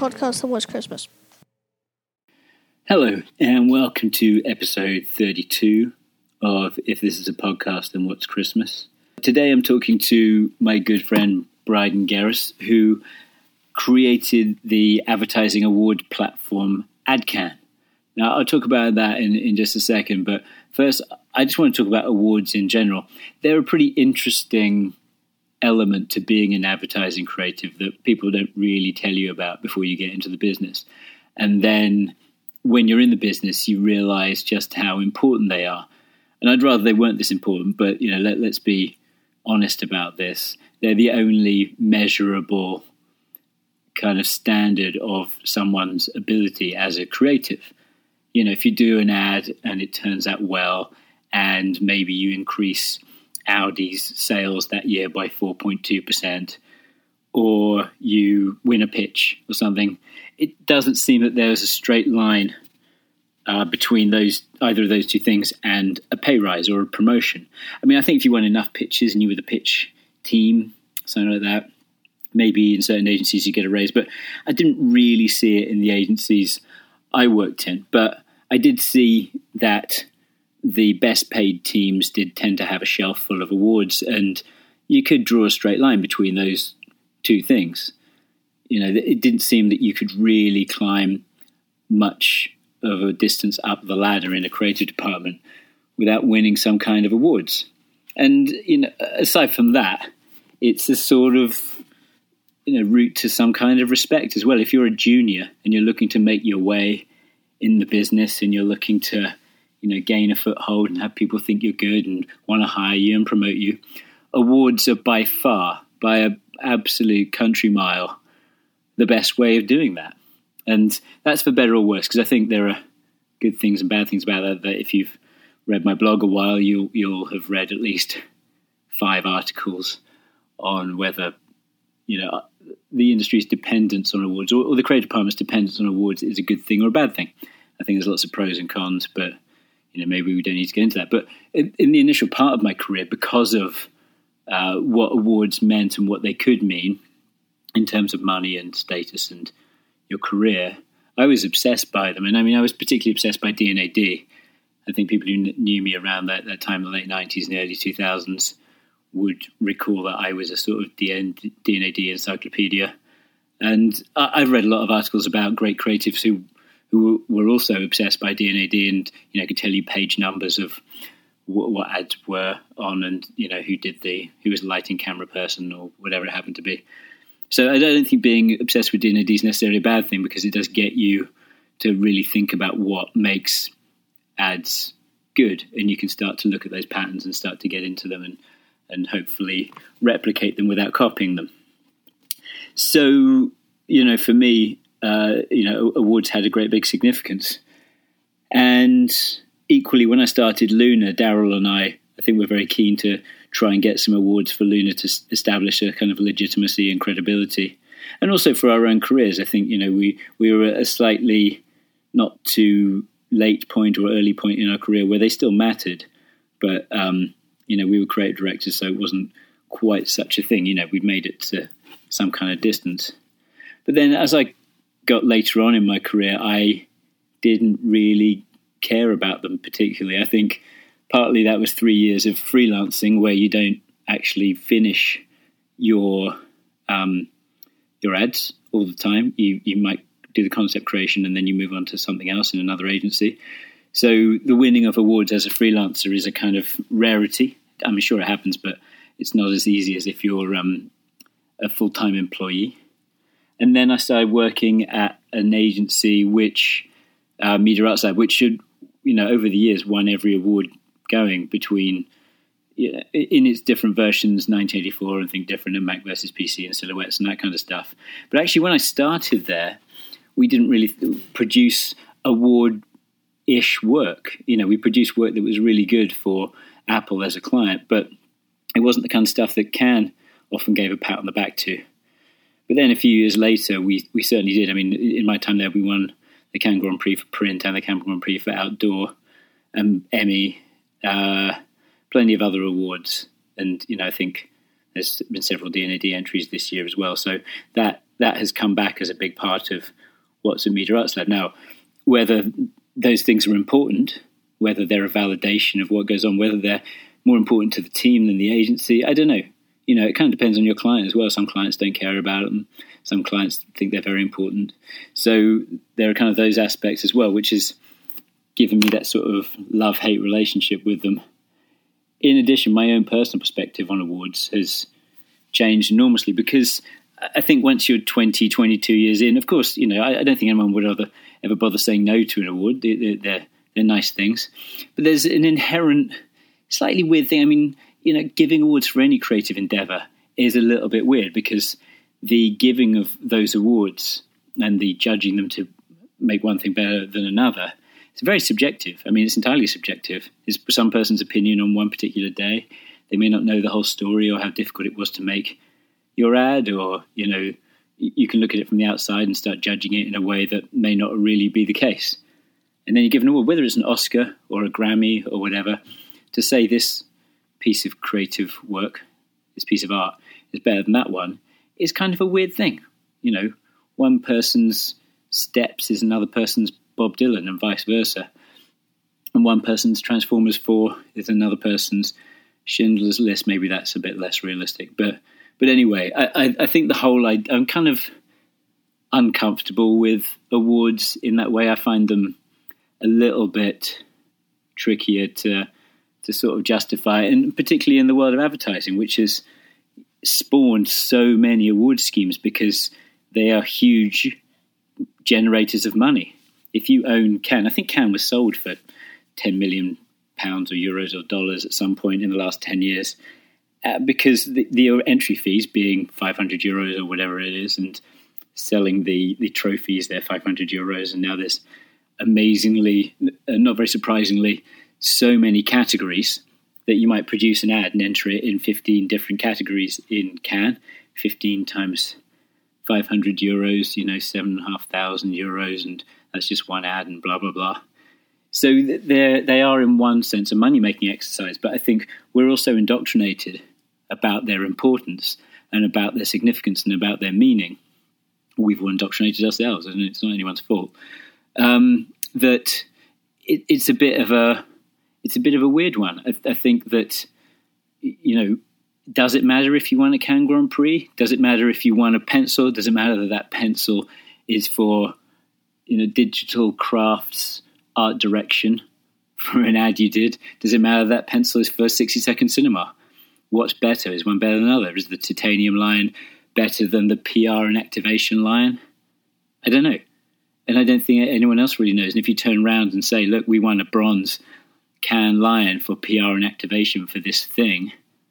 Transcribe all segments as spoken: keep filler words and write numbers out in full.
podcast and What's Christmas. Hello, and welcome to episode thirty-two of If This Is a Podcast, Then What's Christmas? Today I'm talking to my good friend Bryden Garris, who created the advertising award platform AdCan. Now, I'll talk about that in, in just a second, but first, I just want to talk about awards in general. They're a pretty interesting element to being an advertising creative that people don't really tell you about before you get into the business. And then when you're in the business, you realize just how important they are. And I'd rather they weren't this important, but you know, let, let's be honest about this. They're the only measurable kind of standard of someone's ability as a creative. You know, if you do an ad and it turns out well, and maybe you increase Audi's sales that year by four point two percent, or you win a pitch or something, it doesn't seem that there's a straight line uh, between those either of those two things and a pay rise or a promotion. I mean, I think if you won enough pitches and you were the pitch team, something like that, maybe in certain agencies you get a raise. But I didn't really see it in the agencies I worked in. But I did see that the best paid teams did tend to have a shelf full of awards, and you could draw a straight line between those two things. You know, it didn't seem that you could really climb much of a distance up the ladder in a creative department without winning some kind of awards. And you know, aside from that, it's a sort of you know route to some kind of respect as well. If you're a junior and you're looking to make your way in the business and you're looking to, you know, gain a foothold and have people think you're good and want to hire you and promote you, awards are by far, by an absolute country mile, the best way of doing that. And that's for better or worse, because I think there are good things and bad things about that, that if you've read my blog a while, you'll, you'll have read at least five articles on whether, you know, the industry's dependence on awards or, or the creative department's dependence on awards is a good thing or a bad thing. I think there's lots of pros and cons, but you know, maybe we don't need to get into that. But in, in the initial part of my career, because of uh, what awards meant and what they could mean in terms of money and status and your career, I was obsessed by them. And I mean, I was particularly obsessed by D N A D. I think people who kn- knew me around that, that time in the late nineties and the early two thousands would recall that I was a sort of D N A D encyclopedia. And I, I've read a lot of articles about great creatives who who were also obsessed by D N A D and, you know, could tell you page numbers of what, what ads were on and, you know, who did the, who was the lighting camera person or whatever it happened to be. So I don't think being obsessed with D N A D is necessarily a bad thing, because it does get you to really think about what makes ads good. And you can start to look at those patterns and start to get into them and, and hopefully replicate them without copying them. So, you know, for me, Uh, you know, awards had a great big significance. And equally, when I started Luna, Daryl and I, I think we're very keen to try and get some awards for Luna to s- establish a kind of legitimacy and credibility. And also for our own careers. I think, you know, we, we were at a slightly not too late point or early point in our career where they still mattered. But, um, you know, we were creative directors, so it wasn't quite such a thing. You know, we'd made it to some kind of distance. But then as I got later on in my career, I didn't really care about them particularly. I think partly that was three years of freelancing where you don't actually finish your um, your ads all the time. You you might do the concept creation and then you move on to something else in another agency. So the winning of awards as a freelancer is a kind of rarity. I'm sure it happens, but it's not as easy as if you're um, a full-time employee. And then I started working at an agency, which uh, Media Arts Lab, which should, you know, over the years won every award going between, you know, in its different versions, nineteen eighty-four and Think Different and Mac versus P C and Silhouettes and that kind of stuff. But actually, when I started there, we didn't really produce award-ish work. You know, we produced work that was really good for Apple as a client, but it wasn't the kind of stuff that Cannes often gave a pat on the back to. But then a few years later, we, we certainly did. I mean, in my time there, we won the Cannes Grand Prix for print and the Cannes Grand Prix for outdoor, and Emmy, uh, plenty of other awards. And, you know, I think there's been several D N A D entries this year as well. So that that has come back as a big part of what's a Media Arts Lab. Now, whether those things are important, whether they're a validation of what goes on, whether they're more important to the team than the agency, I don't know. You know, it kind of depends on your client as well. Some clients don't care about them. Some clients think they're very important. So there are kind of those aspects as well, which has given me that sort of love-hate relationship with them. In addition, my own personal perspective on awards has changed enormously, because I think once you're twenty, twenty-two years in, of course, you know, I, I don't think anyone would ever, ever bother saying no to an award. They're, they're, they're nice things. But there's an inherent, slightly weird thing. I mean, you know, giving awards for any creative endeavor is a little bit weird, because the giving of those awards and the judging them to make one thing better than another, it's very subjective. I mean, it's entirely subjective. It's some person's opinion on one particular day. They may not know the whole story or how difficult it was to make your ad, or, you know, you can look at it from the outside and start judging it in a way that may not really be the case. And then you give an award, whether it's an Oscar or a Grammy or whatever, to say this piece of creative work, this piece of art is better than that one, is kind of a weird thing. You know, one person's Steps is another person's Bob Dylan, and vice versa. And one person's Transformers four is another person's Schindler's List. Maybe that's a bit less realistic. But but anyway, I, I, I think the whole, I, I'm kind of uncomfortable with awards in that way. I find them a little bit trickier to to sort of justify, and particularly in the world of advertising, which has spawned so many award schemes because they are huge generators of money. If you own Cannes, I think Cannes was sold for ten million pounds or euros or dollars at some point in the last ten years, uh, because the, the entry fees being five hundred euros or whatever it is, and selling the, the trophies, they're five hundred euros, and now there's amazingly, uh, not very surprisingly, so many categories that you might produce an ad and enter it in fifteen different categories in Cannes. fifteen times five hundred euros, you know, seven and a half thousand euros, and that's just one ad and blah, blah, blah. So they they are in one sense a money-making exercise, but I think we're also indoctrinated about their importance and about their significance and about their meaning. We've all indoctrinated ourselves, and it's not anyone's fault. Um, that it, it's a bit of a it's a bit of a weird one. I, I think that, you know, does it matter if you won a Cannes Grand Prix? Does it matter if you won a pencil? Does it matter that that pencil is for, you know, digital crafts, art direction for an ad you did? Does it matter that pencil is for sixty second cinema? What's better? Is one better than another? Is the titanium lion better than the P R and activation lion? I don't know. And I don't think anyone else really knows. And if you turn around and say, look, we won a bronze Cannes lion for P R and activation for this thing,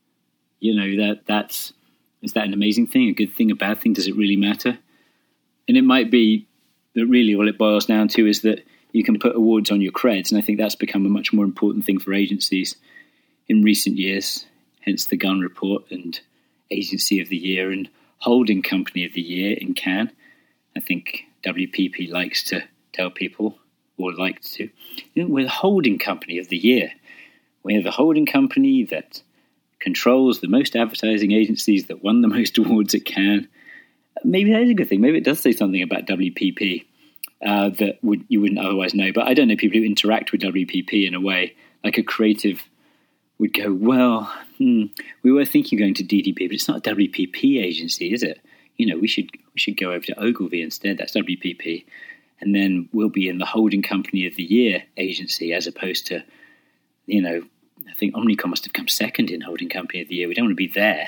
you know, that that's, is that an amazing thing, a good thing, a bad thing? Does it really matter? And it might be that really all it boils down to is that you can put awards on your creds, and I think that's become a much more important thing for agencies in recent years, hence the Gunn Report and Agency of the Year and Holding Company of the Year in Cannes. I think W P P likes to tell people, or likes to, you know, we're the Holding Company of the Year. We're the holding company that controls the most advertising agencies that won the most awards at Cannes. Maybe that is a good thing. Maybe it does say something about W P P uh, that would you wouldn't otherwise know. But I don't know people who interact with W P P in a way like a creative would go, well, hmm, we were thinking of going to D D P, but it's not a W P P agency, is it? You know, we should we should go over to Ogilvy instead. That's W P P. And then we'll be in the Holding Company of the Year agency, as opposed to, you know, I think Omnicom must have come second in Holding Company of the Year. We don't want to be there.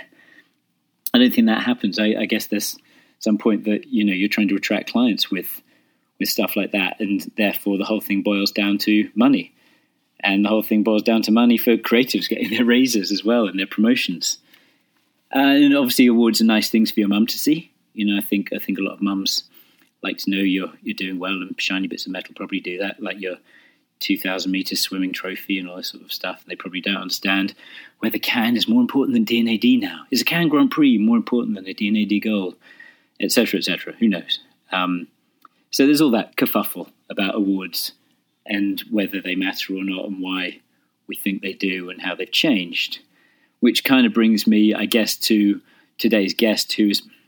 I don't think that happens. I, I guess there's some point that, you know, you're trying to attract clients with with stuff like that, and therefore the whole thing boils down to money. And the whole thing boils down to money for creatives getting their raises as well and their promotions. Uh, and obviously awards are nice things for your mum to see. You know, I think I think a lot of mums like to know you're you're doing well, and Shiny Bits of Metal probably do that, like your two thousand metre swimming trophy and all this sort of stuff. They probably don't understand whether Cannes is more important than D N A D now. Is a Cannes Grand Prix more important than a D N A D Gold, et cetera, et cetera? Who knows? Um, so there's all that kerfuffle about awards and whether they matter or not, and why we think they do, and how they've changed. Which kind of brings me, I guess, to today's guest, who's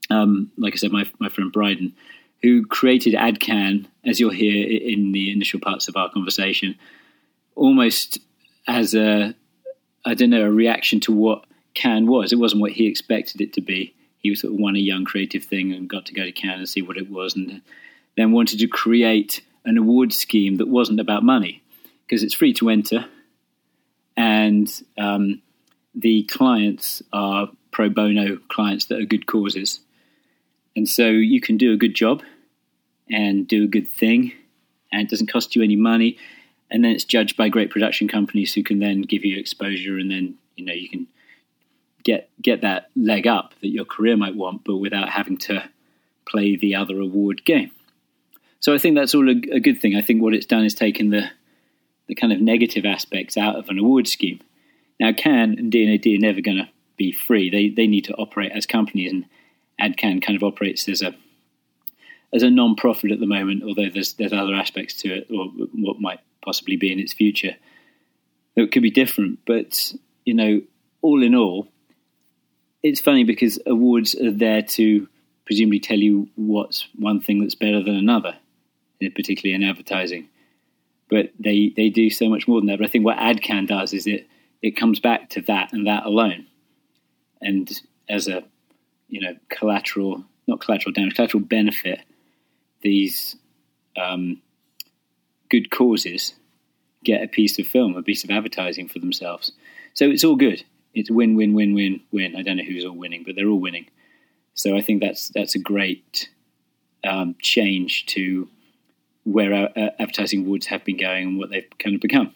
um, like I said, my my friend Bryden, who created AdCan, as you'll hear in the initial parts of our conversation, almost as a, I don't know, a reaction to what Cannes was. It wasn't what he expected it to be. He sort of won a young creative thing and got to go to Cannes and see what it was, and then wanted to create an award scheme that wasn't about money, because it's free to enter, and um, the clients are pro bono clients that are good causes. And so you can do a good job and do a good thing, and it doesn't cost you any money. And then it's judged by great production companies who can then give you exposure, and then, you know, you can get get that leg up that your career might want, but without having to play the other award game. So I think that's all a, a good thing. I think what it's done is taken the the kind of negative aspects out of an award scheme. Now, Cannes and D N A D are never going to be free. They they need to operate as companies, and AdCan kind of operates as a as a non-profit at the moment, although there's there's other aspects to it, or what might possibly be in its future that could be different. But, you know, all in all, it's funny because awards are there to presumably tell you what's one thing that's better than another, particularly in advertising. But they, they do so much more than that. But I think what AdCan does is it it comes back to that and that alone. And as a, you know, collateral, not collateral damage, collateral benefit, these um, good causes get a piece of film, a piece of advertising for themselves. So it's all good. It's win, win, win, win, win. I don't know who's all winning, but they're all winning. So I think that's that's a great um, change to where our, uh, advertising awards have been going and what they've kind of become.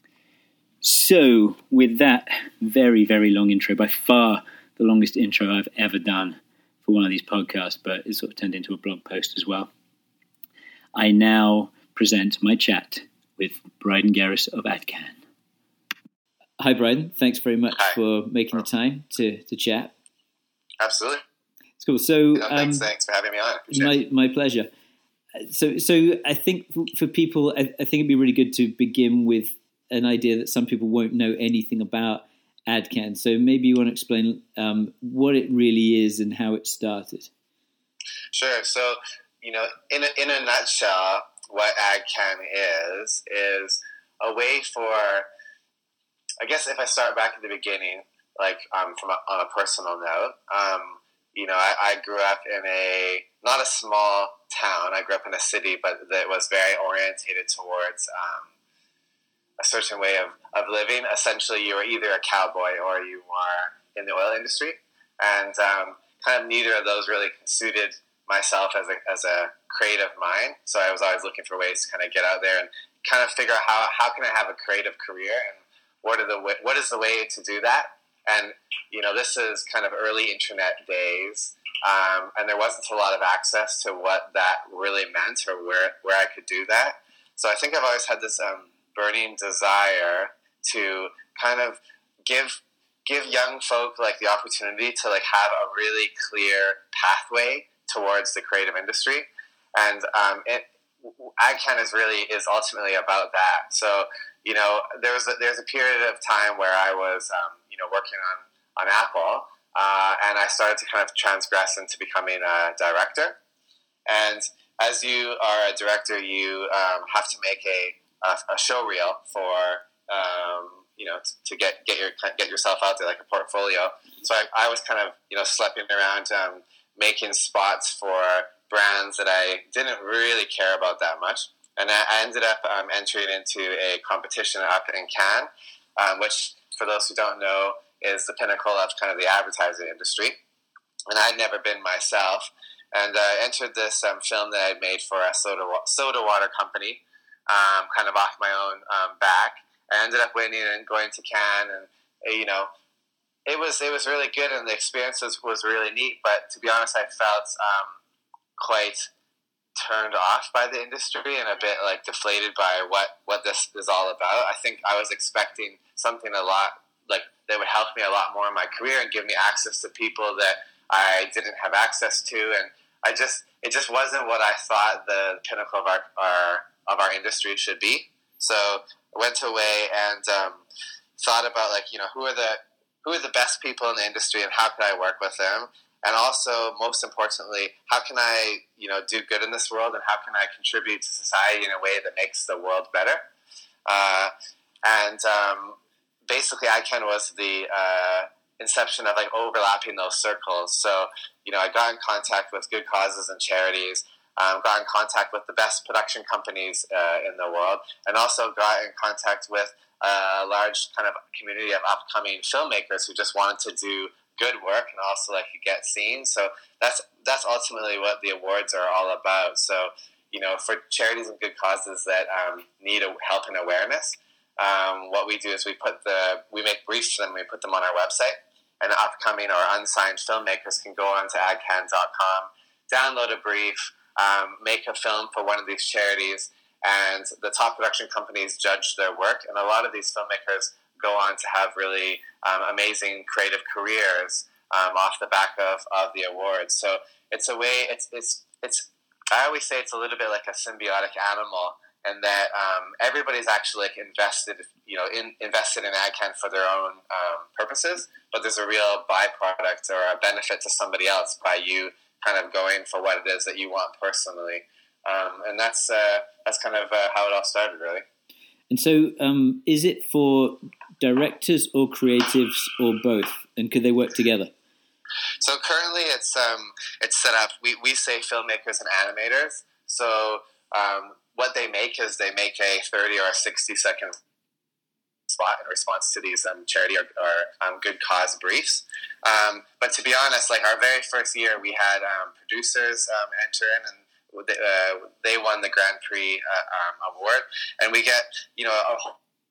So with that very, very long intro, by far the longest intro I've ever done for one of these podcasts, but it sort of turned into a blog post as well, I now present my chat with Bryden Garris of AdCan. Hi, Bryden. Thanks very much Hi. for making the time to, to chat. Absolutely. It's cool. So, no, thanks, um, thanks for having me on. My, my pleasure. So, so I think for people, I, I think it'd be really good to begin with an idea that some people won't know anything about AdCan. So maybe you want to explain um, what it really is and how it started. Sure. So, you know, in a, in a nutshell, what AdCan is, is a way for, I guess if I start back at the beginning, like um, from a, on a personal note, um, you know, I, I grew up in a, not a small town. I grew up in a city, but that was very orientated towards um, a certain way of, of living. Essentially, you were either a cowboy or you were in the oil industry. And um, kind of neither of those really suited myself as a, as a creative mind. So I was always looking for ways to kind of get out there and kind of figure out how, how can I have a creative career, and what are the what is the way to do that? And, you know, this is kind of early internet days, um, and there wasn't a lot of access to what that really meant or where, where I could do that. So I think I've always had this um, burning desire to kind of give give young folk like the opportunity to like have a really clear pathway towards the creative industry. And um, it, AdCan is really is ultimately about that. So, you know, there was a, there's a period of time where I was, um, you know, working on, on Apple, uh, and I started to kind of transgress into becoming a director. And as you are a director, you um, have to make a, a, a show reel for, um, you know, t- to get get your get yourself out there, like a portfolio. So I, I was kind of, you know, schlepping around, um, making spots for brands that I didn't really care about that much. And I ended up um, entering into a competition up in Cannes, um, which, for those who don't know, is the pinnacle of kind of the advertising industry. And I'd never been myself. And I uh, entered this um, film that I'd made for a soda, soda water company, um, kind of off my own um, back. I ended up winning and going to Cannes, and, you know, it was it was really good, and the experience was, was really neat. But to be honest, I felt um, quite turned off by the industry and a bit like deflated by what, what this is all about. I think I was expecting something a lot like that would help me a lot more in my career and give me access to people that I didn't have access to, and I just it just wasn't what I thought the pinnacle of our, our of our industry should be. So I went away and um, thought about like you know who are the who are the best people in the industry and how could I work with them. and also, most importantly, how can I, you know, do good in this world, and how can I contribute to society in a way that makes the world better? Uh, and um, basically, ICANN was the uh, inception of like overlapping those circles. So, you know, I got in contact with good causes and charities, um, got in contact with the best production companies uh, in the world, and also got in contact with a large kind of community of upcoming filmmakers who just wanted to do good work and also like get seen. So that's that's ultimately what the awards are all about. So, you know, for charities and good causes that um, need a, help and awareness, um, what we do is we put the we make briefs for them. We put them on our website, and upcoming or unsigned filmmakers can go on to agcan dot com, download a brief, um, make a film for one of these charities, and the top production companies judge their work. And a lot of these filmmakers go on to have really um, amazing creative careers um, off the back of, of the awards. So it's a way, it's, it's, it's, I always say it's a little bit like a symbiotic animal, and that um, everybody's actually like invested, you know, in, invested in AgCan for their own um, purposes, but there's a real byproduct or a benefit to somebody else by you kind of going for what it is that you want personally. Um, and that's, uh, that's kind of uh, how it all started, really. And so um, is it for directors or creatives or both? And could they work together? So currently it's um, it's set up, we, we say filmmakers and animators. So um, what they make is they make a thirty or a sixty second spot in response to these um, charity or, or um, good cause briefs. Um, but to be honest, like our very first year, we had um, producers um, enter in, and They, uh, they won the Grand Prix uh, um, award, and we get, you know, a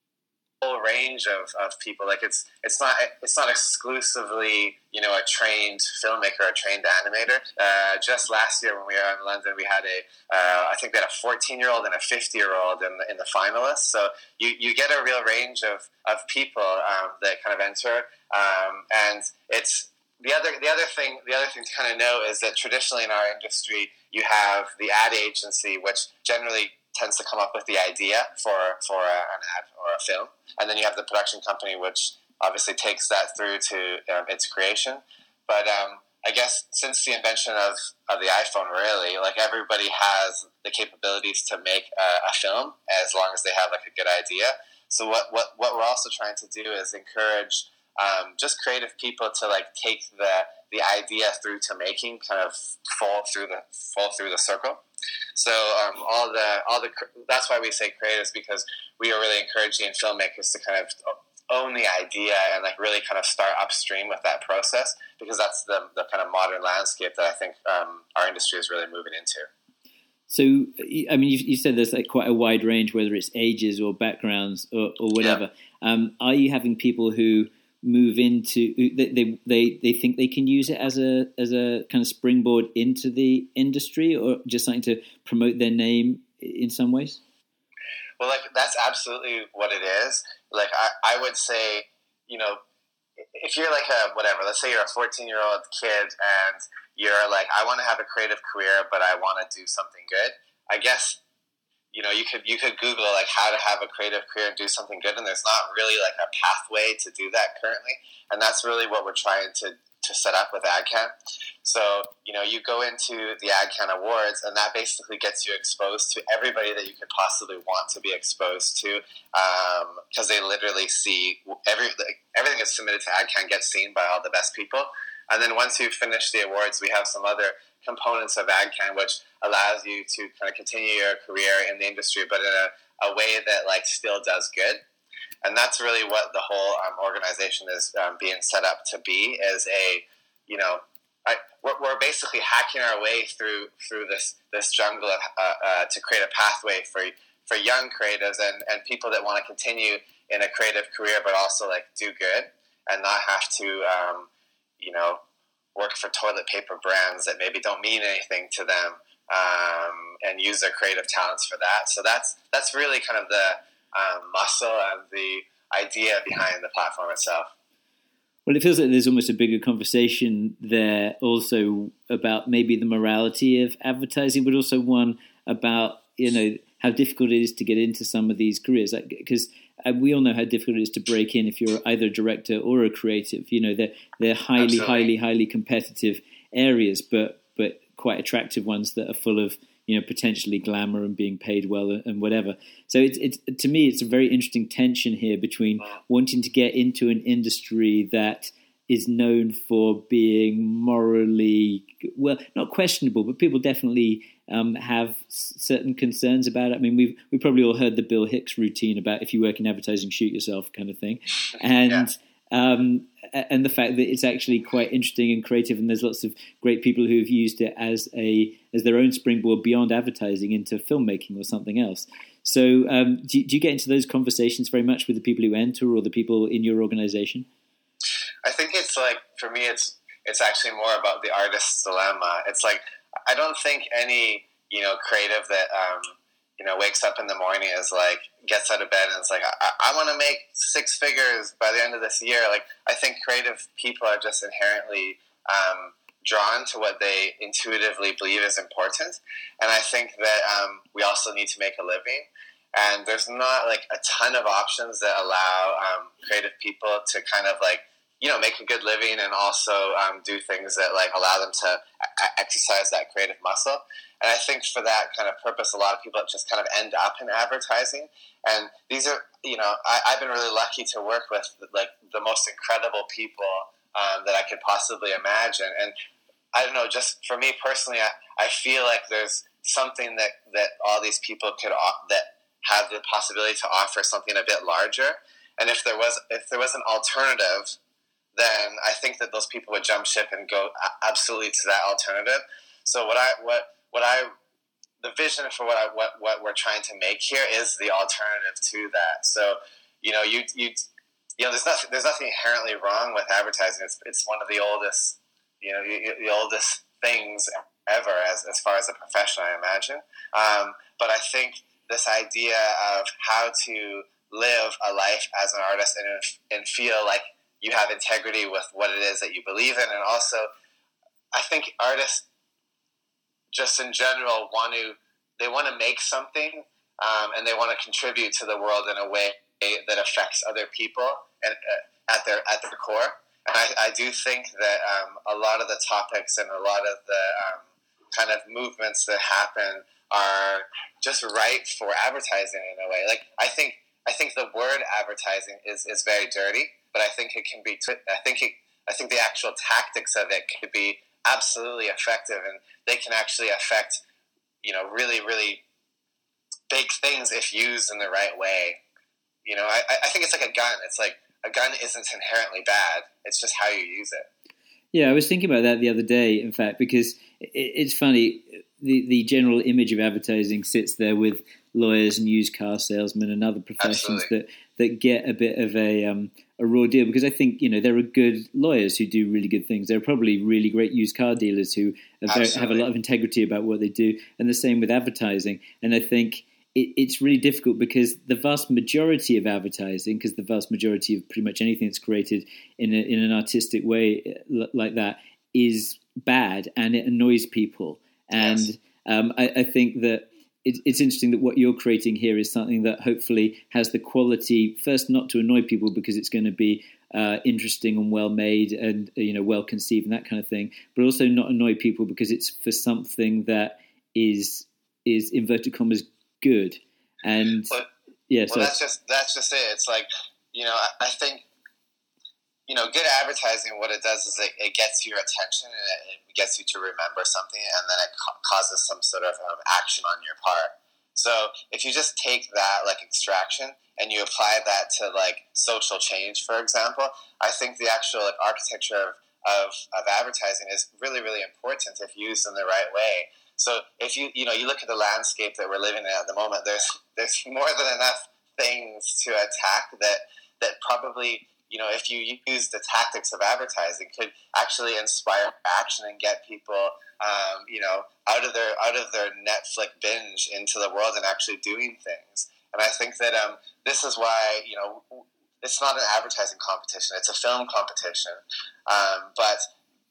whole range of, of people. Like it's it's not it's not exclusively, you know, a trained filmmaker or a trained animator. Uh, just last year when we were in London, we had a uh, I think we had a fourteen year old and a fifty year old in the, in the finalists. So you, you get a real range of of people um, that kind of enter, um, and it's. The other, the other thing, the other thing to kind of know is that traditionally in our industry, you have the ad agency, which generally tends to come up with the idea for for a, an ad or a film, and then you have the production company, which obviously takes that through to um, its creation. But um, I guess since the invention of, of the iPhone, really, like everybody has the capabilities to make a, a film as long as they have like a good idea. So what what what we're also trying to do is encourage. Um, just creative people to like take the the idea through to making, kind of fall through the fall through the circle. So um, all the all the that's why we say creatives, because we are really encouraging filmmakers to kind of own the idea and like really kind of start upstream with that process, because that's the the kind of modern landscape that I think um, our industry is really moving into. So, I mean, you, you said there's like quite a wide range, whether it's ages or backgrounds or, or whatever. Yeah. Um, are you having people who move into they, they they think they can use it as a as a kind of springboard into the industry, or just something to promote their name in some ways? Well, like that's absolutely what it is. Like I, I would say, you know, if you're like a whatever, let's say you're a fourteen year old kid and you're like, I want to have a creative career, but I want to do something good. I guess. You know, you could you could Google like how to have a creative career and do something good, and there's not really like a pathway to do that currently, and that's really what we're trying to, to set up with AgCan. So, you know, you go into the AgCan Awards, and that basically gets you exposed to everybody that you could possibly want to be exposed to, because um, they literally see every like, everything that's submitted to AgCan gets seen by all the best people, and then once you finish the awards, we have some other components of AgCan which allows you to kind of continue your career in the industry, but in a, a way that like still does good. And that's really what the whole um, organization is um, being set up to be, is a, you know, I, we're, we're basically hacking our way through through this this jungle of, uh, uh, to create a pathway for for young creatives and, and people that want to continue in a creative career, but also like do good and not have to, um, you know, work for toilet paper brands that maybe don't mean anything to them, um, and use their creative talents for that. So that's that's really kind of the um, muscle and the idea behind the platform itself. Well, it feels like there's almost a bigger conversation there also about maybe the morality of advertising, but also one about, you know, how difficult it is to get into some of these careers. Because like, we all know how difficult it is to break in if you're either a director or a creative. You know, they're, they're highly, Absolutely. highly, highly competitive areas, but but quite attractive ones that are full of, you know, potentially glamour and being paid well and whatever. So it's it's to me it's a very interesting tension here between wanting to get into an industry that is known for being morally, well, not questionable, but people definitely um, have certain concerns about it. I mean, we've we probably all heard the Bill Hicks routine about if you work in advertising, shoot yourself kind of thing, and yeah. um, and the fact that it's actually quite interesting and creative, and there's lots of great people who have used it as a as their own springboard beyond advertising into filmmaking or something else. So, um, do, do you get into those conversations very much with the people who enter or the people in your organization? I think it's like, for me, it's it's actually more about the artist's dilemma. It's like, I don't think any, you know, creative that, um, you know, wakes up in the morning is like, gets out of bed and is like, I, I want to make six figures by the end of this year. Like, I think creative people are just inherently um, drawn to what they intuitively believe is important. And I think that um, we also need to make a living. And there's not like a ton of options that allow um, creative people to kind of like, you know, make a good living and also um, do things that like allow them to a- exercise that creative muscle. And I think for that kind of purpose, a lot of people just kind of end up in advertising. And these are, you know, I, I've been really lucky to work with like the most incredible people um, that I could possibly imagine. And I don't know, just for me personally, I, I feel like there's something that, that all these people could that have the possibility to offer something a bit larger. And if there was if there was an alternative, then I think that those people would jump ship and go absolutely to that alternative. So what I what what I the vision for what I what, what we're trying to make here is the alternative to that. So you know you you you know there's nothing there's nothing inherently wrong with advertising. It's it's one of the oldest you know the oldest things ever as as far as a profession, I imagine. Um, but I think this idea of how to live a life as an artist and and feel like you have integrity with what it is that you believe in. And also, I think artists just in general want to, they want to make something um, and they want to contribute to the world in a way that affects other people and uh, at their at their core. And I, I do think that um, a lot of the topics and a lot of the um, kind of movements that happen are just right for advertising in a way. Like, I think I think the word advertising is, is very dirty, but I think it can be. I think it. I think the actual tactics of it could be absolutely effective, and they can actually affect, you know, really, really big things if used in the right way. You know, I, I think it's like a gun. It's like a gun isn't inherently bad. It's just how you use it. Yeah, I was thinking about that the other day, in fact, because it, it's funny. The the general image of advertising sits there with lawyers and used car salesmen and other professions Absolutely. that that get a bit of a um, a raw deal, because I think, you know, there are good lawyers who do really good things. There are probably really great used car dealers who are very, have a lot of integrity about what they do, and the same with advertising. And I think it, it's really difficult because the vast majority of advertising, because the vast majority of pretty much anything that's created in a, in an artistic way like that is bad, and it annoys people. And yes. um, I, I think that It's, it's interesting that what you're creating here is something that hopefully has the quality, first, not to annoy people because it's going to be uh, interesting and well made and, you know, well conceived and that kind of thing, but also not annoy people because it's for something that is is inverted commas good. And well, yeah, well, so that's just that's just it. It's like, you know, I, I think, you know, good advertising, what it does is it, it gets your attention and it, it gets you to remember something, and then it ca- causes some sort of um, action on your part. So if you just take that, like, extraction and you apply that to, like, social change, for example, I think the actual, like, architecture of, of, of advertising is really, really important if used in the right way. So if you, you know, you look at the landscape that we're living in at the moment, there's there's more than enough things to attack that that probably, you know, if you use the tactics of advertising, could actually inspire action and get people, um, you know, out of their out of their Netflix binge into the world and actually doing things. And I think that um, this is why, you know, it's not an advertising competition; it's a film competition. Um, but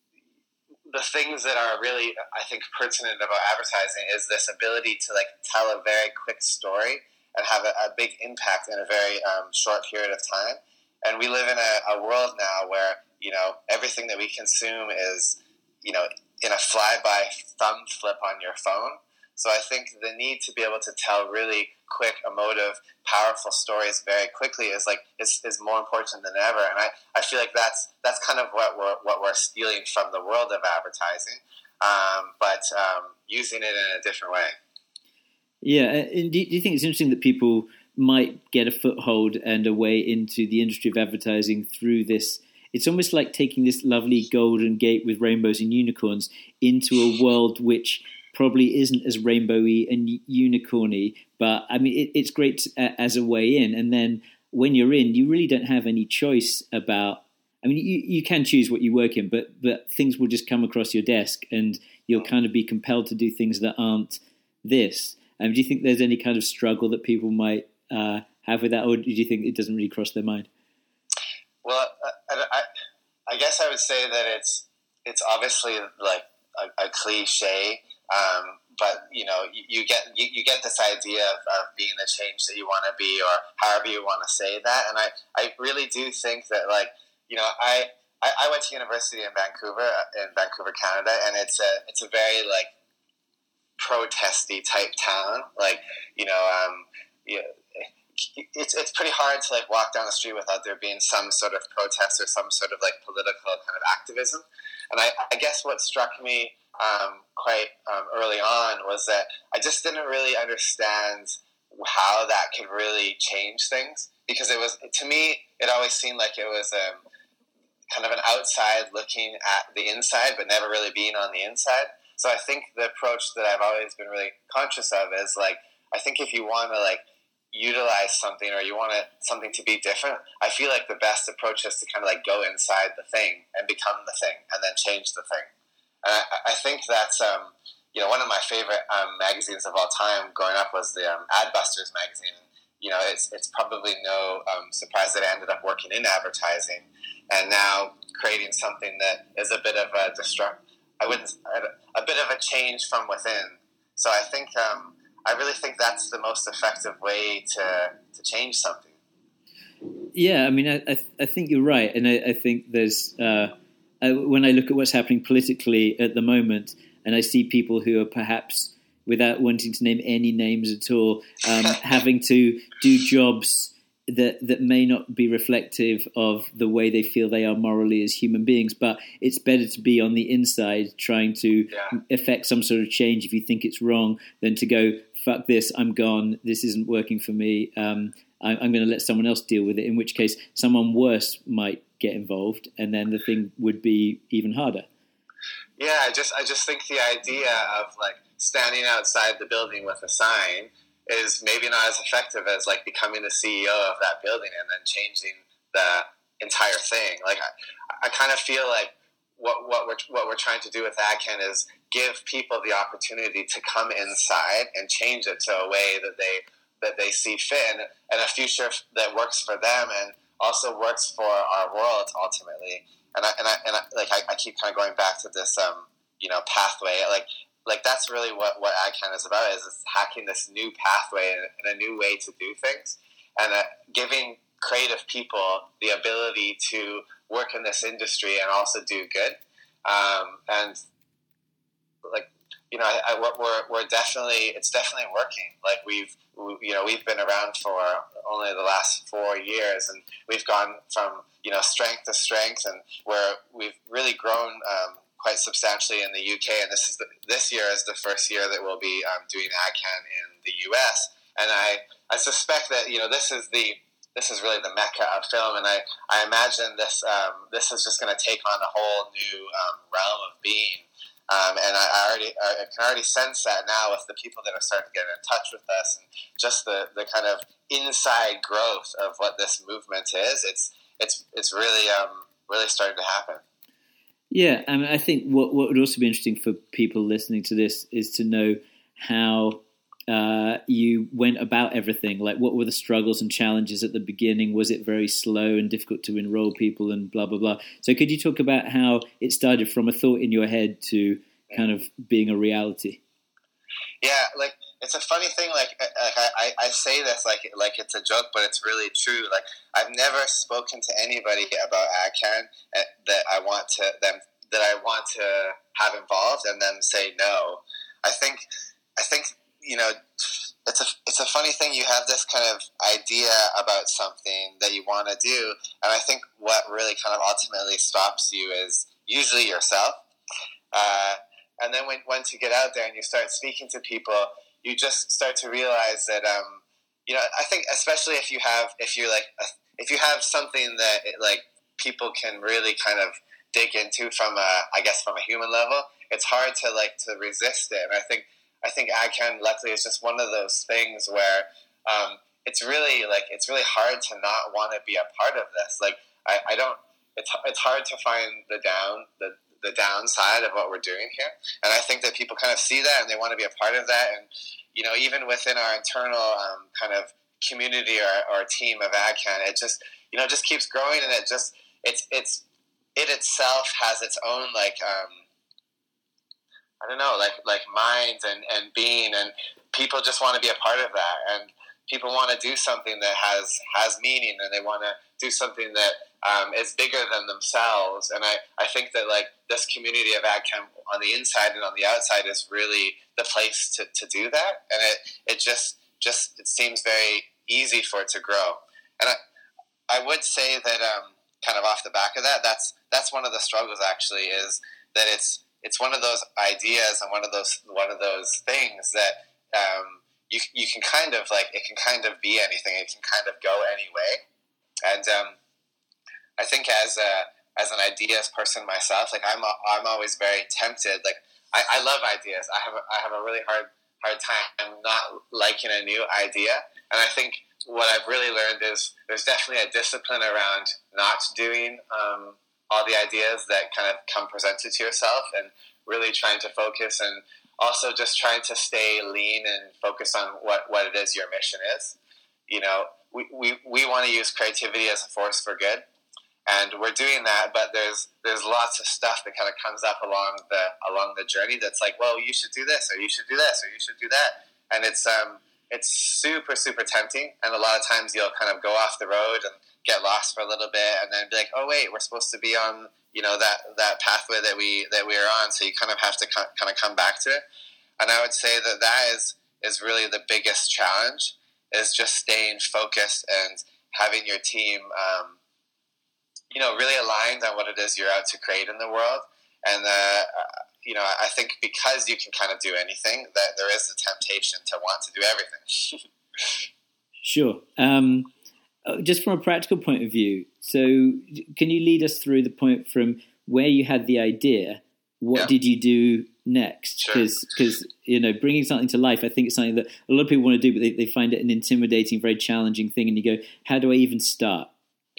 the things that are really, I think, pertinent about advertising is this ability to like tell a very quick story and have a, a big impact in a very um, short period of time. And we live in a, a world now where, you know, everything that we consume is, you know, in a flyby thumb flip on your phone. So I think the need to be able to tell really quick, emotive, powerful stories very quickly is like is, is more important than ever. And I, I feel like that's that's kind of what we're what we're stealing from the world of advertising, um, but um, using it in a different way. Yeah, and do you think it's interesting that people might get a foothold and a way into the industry of advertising through this? It's almost like taking this lovely golden gate with rainbows and unicorns into a world which probably isn't as rainbowy and unicorny, but I mean, it, it's great as a way in. And then when you're in, you really don't have any choice about, I mean, you, you can choose what you work in, but, but things will just come across your desk and you'll kind of be compelled to do things that aren't this. Um, do you think there's any kind of struggle that people might uh, have with that, or do you think it doesn't really cross their mind? Well, I, I, I guess I would say that it's it's obviously like a, a cliche, um, but you know, you, you get you, you get this idea of, of being the change that you want to be, or however you want to say that. And I, I really do think that, like, you know, I, I, I went to university in Vancouver, in Vancouver, Canada, and it's a it's a very like protesty type town. Like, you know, um, you, it's it's pretty hard to like walk down the street without there being some sort of protest or some sort of like political kind of activism. And I, I guess what struck me um, quite um, early on was that I just didn't really understand how that could really change things, because it was, to me, it always seemed like it was um, kind of an outside looking at the inside, but never really being on the inside. So I think the approach that I've always been really conscious of is like, I think if you want to like utilize something, or you want it, something to be different, I feel like the best approach is to kind of like go inside the thing and become the thing, and then change the thing. And I, I think that's, um, you know, one of my favorite um, magazines of all time growing up was the um, Adbusters magazine. You know, it's it's probably no um, surprise that I ended up working in advertising, and now creating something that is a bit of a destruct. I wouldn't a bit of a change from within. So I think um, I really think that's the most effective way to to change something. Yeah, I mean, I I, I think you're right, and I, I think there's uh, I, when I look at what's happening politically at the moment, and I see people who are perhaps, without wanting to name any names at all, um, having to do jobs that that may not be reflective of the way they feel they are morally as human beings, but it's better to be on the inside trying to yeah. effect some sort of change if you think it's wrong, than to go, fuck this, I'm gone, this isn't working for me, um, I, I'm going to let someone else deal with it, in which case someone worse might get involved, and then the thing would be even harder. Yeah, I just I just think the idea of like standing outside the building with a sign is maybe not as effective as like becoming the C E O of that building and then changing the entire thing. Like I, I kind of feel like what what we're what we're trying to do with AdCan is give people the opportunity to come inside and change it to a way that they that they see fit, and, and a future that works for them and also works for our world ultimately. And I and I and I, like I, I keep kind of going back to this um you know pathway, like. Like that's really what, what AdCan is about, is it's hacking this new pathway and, and a new way to do things, and uh, giving creative people the ability to work in this industry and also do good. Um, and like, you know, I, I, we're, we're definitely, it's definitely working. Like we've, we, you know, we've been around for only the last four years, and we've gone from, you know, strength to strength, and where we've really grown, um, quite substantially in the U K, and this is the, this year is the first year that we'll be um, doing AdCan in the U S. And I, I suspect that you know this is the this is really the mecca of film, and I, I imagine this um, this is just going to take on a whole new um, realm of being. Um, and I, I already I can already sense that now with the people that are starting to get in touch with us, and just the, the kind of inside growth of what this movement is. It's it's it's really um, really starting to happen. Yeah, I mean, I think what what would also be interesting for people listening to this is to know how uh, you went about everything. Like, what were the struggles and challenges at the beginning? Was it very slow and difficult to enroll people and blah, blah, blah? So could you talk about how it started from a thought in your head to kind of being a reality? Yeah, like, it's a funny thing, like, like I, I say this like like it's a joke, but it's really true. Like, I've never spoken to anybody about AdCan that I want to them that I want to have involved and then say no. I think, I think, you know, it's a, it's a funny thing. You have this kind of idea about something that you want to do. And I think what really kind of ultimately stops you is usually yourself. Uh, and then when, once you get out there and you start speaking to people, you just start to realize that, um, you know, I think especially if you have, if you're like, a, if you have something that it, like people can really kind of dig into from a, I guess from a human level, it's hard to like to resist it. And I think, I think AgCan luckily is just one of those things where um, it's really like, it's really hard to not want to be a part of this. Like I, I don't, it's, it's hard to find the down, the, the downside of what we're doing here. And I think that people kind of see that and they want to be a part of that. And, you know, even within our internal um, kind of community or, or team of AgCan, it just, you know, just keeps growing, and it just, it's, it's, it itself has its own, like, um, I don't know, like, like mind and, and being, and people just want to be a part of that. And people want to do something that has, has meaning, and they want to do something that um, is bigger than themselves. And I, I think that like this community of AgCan on the inside and on the outside is really the place to, to do that. And it, it just, just, it seems very easy for it to grow. And I, I would say that um, kind of off the back of that, that's, that's one of the struggles actually, is that it's, it's one of those ideas and one of those, one of those things that um, you, you can kind of like, it can kind of be anything. It can kind of go anyway. And um, I think as a as an ideas person myself, like I'm I'm always very tempted. Like I, I love ideas. I have a, I have a really hard hard time not liking a new idea. And I think what I've really learned is there's definitely a discipline around not doing um, all the ideas that kind of come presented to yourself, and really trying to focus, and also just trying to stay lean and focus on what, what it is your mission is. You know, we, we, we want to use creativity as a force for good, and we're doing that, but there's there's lots of stuff that kind of comes up along the along the journey that's like, well, you should do this, or you should do this, or you should do that. And it's um it's super, super tempting, and a lot of times you'll kind of go off the road and get lost for a little bit, and then be like, oh wait, we're supposed to be on, you know, that, that pathway that we that we are on, so you kind of have to co- kind of come back to it. And I would say that that is is really the biggest challenge, is just staying focused and having your team, um, you know, really aligned on what it is you're out to create in the world. And, uh, you know, I think because you can kind of do anything, that there is a temptation to want to do everything. Sure. Um, just from a practical point of view, so can you lead us through the point from where you had the idea, what yeah. did you do next? Because, sure. you know, bringing something to life, I think it's something that a lot of people want to do, but they, they find it an intimidating, very challenging thing. And you go, how do I even start?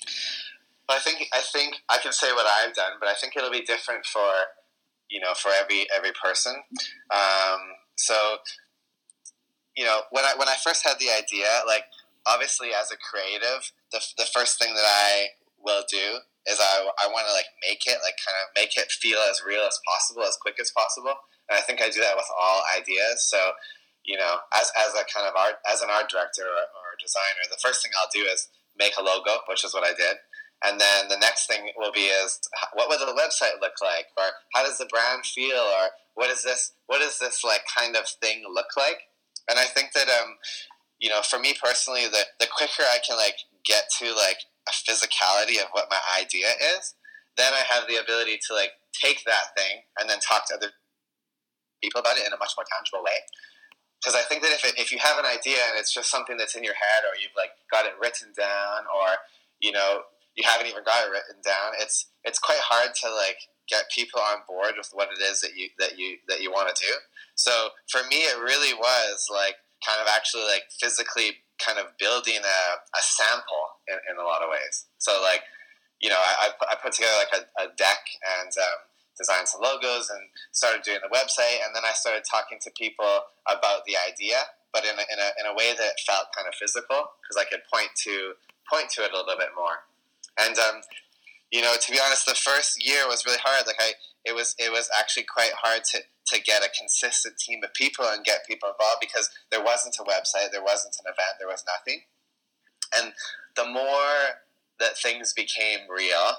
I think, I think I can say what I've done, but I think it'll be different for, you know, for every, every person. Um, so, you know, when I, when I first had the idea, like, obviously as a creative, the, the first thing that I will do is I, I want to like make it, like kind of make it feel as real as possible, as quick as possible. And I think I do that with all ideas. So, you know, as, as a kind of art, as an art director or, or designer, the first thing I'll do is make a logo, which is what I did. And then the next thing will be is, what would the website look like? Or how does the brand feel? Or what is this, what does this like kind of thing look like? And I think that, um, you know, for me personally, the, the quicker I can like get to like a physicality of what my idea is, then I have the ability to like take that thing and then talk to other people about it in a much more tangible way. Because I think that if it, if you have an idea and it's just something that's in your head, or you've like got it written down, or, you know, you haven't even got it written down, it's it's quite hard to like get people on board with what it is that you that you that you want to do. So for me, it really was like kind of actually like physically kind of building a, a sample in, in a lot of ways. So like, you know, I, I put together like a, a deck and um, designed some logos and started doing the website. And then I started talking to people about the idea, but in a, in a, in a way that felt kind of physical, because I could point to point to it a little bit more. And, um, you know, to be honest, the first year was really hard. Like I, it was, it was actually quite hard to, to get a consistent team of people and get people involved, because there wasn't a website, there wasn't an event, there was nothing. And the more that things became real,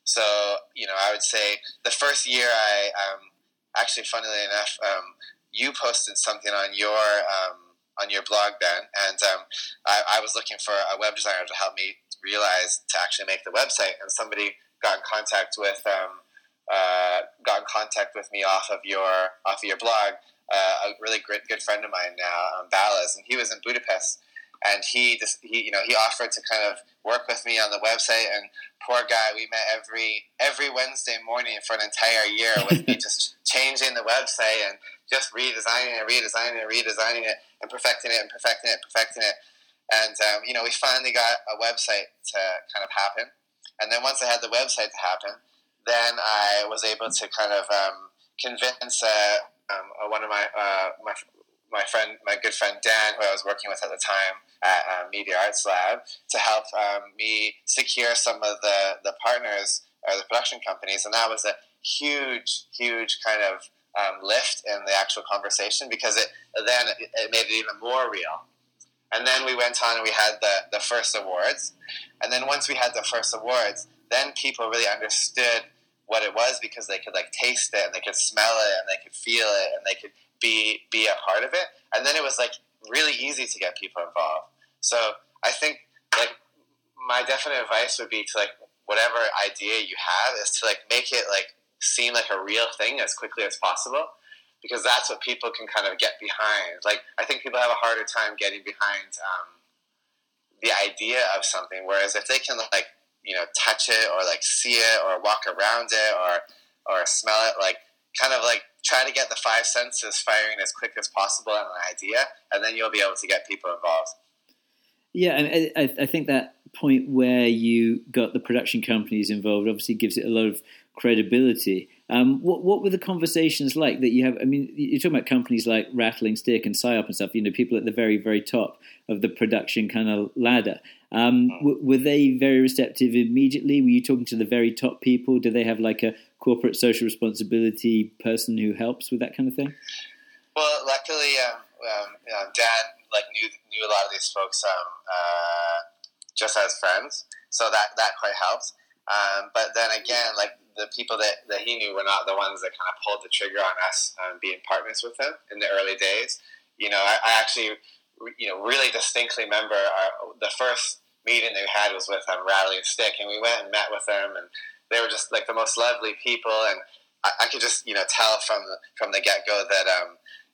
So, you know, I would say the first year I, um, actually, funnily enough, um, you posted something on your um, on your blog, Ben, and um, I, I was looking for a web designer to help me realize to actually make the website, and somebody got in contact with um, uh, got in contact with me off of your off of your blog. Uh, a really great good friend of mine now, um, Balas, and he was in Budapest, and he just he you know he offered to kind of work with me on the website. And poor guy, we met every every Wednesday morning for an entire year with me just changing the website and just redesigning it, redesigning it, redesigning it, and perfecting it, and perfecting it, perfecting it. And um, you know, we finally got a website to kind of happen. And then once I had the website to happen, then I was able to kind of um, convince uh, um, uh, one of my uh, my my friend, my good friend Dan, who I was working with at the time at uh, Media Arts Lab, to help um, me secure some of the, the partners or the production companies. And that was a huge, huge kind of um, lift in the actual conversation, because it then it, it made it even more real. And then we went on and we had the, the first awards. And then once we had the first awards, then people really understood what it was, because they could like taste it and they could smell it and they could feel it and they could be be a part of it. And then it was like really easy to get people involved. So I think like my definite advice would be to like whatever idea you have is to like make it like seem like a real thing as quickly as possible, because that's what people can kind of get behind. Like I think people have a harder time getting behind um, the idea of something, whereas if they can like you know touch it or like see it or walk around it or or smell it, like kind of like try to get the five senses firing as quick as possible on an idea, and then you'll be able to get people involved. Yeah, and I, I think that point where you got the production companies involved obviously gives it a lot of credibility. Um, what what were the conversations like that you have? I mean, you're talking about companies like Rattling Stick and Psyop and stuff. You know, people at the very very top of the production kind of ladder. Um, w- were they very receptive immediately? Were you talking to the very top people? Do they have like a corporate social responsibility person who helps with that kind of thing? Well, luckily, um, um, um, Dan like knew knew a lot of these folks um, uh, just as friends, so that that quite helped. Um, but then again, like the people that, that he knew were not the ones that kind of pulled the trigger on us um, being partners with him in the early days. You know, I, I actually, you know, really distinctly remember our, the first meeting that we had was with um, Rattling Stick, and we went and met with them, and they were just like the most lovely people, and I, I could just you know tell from the, from the get go that um,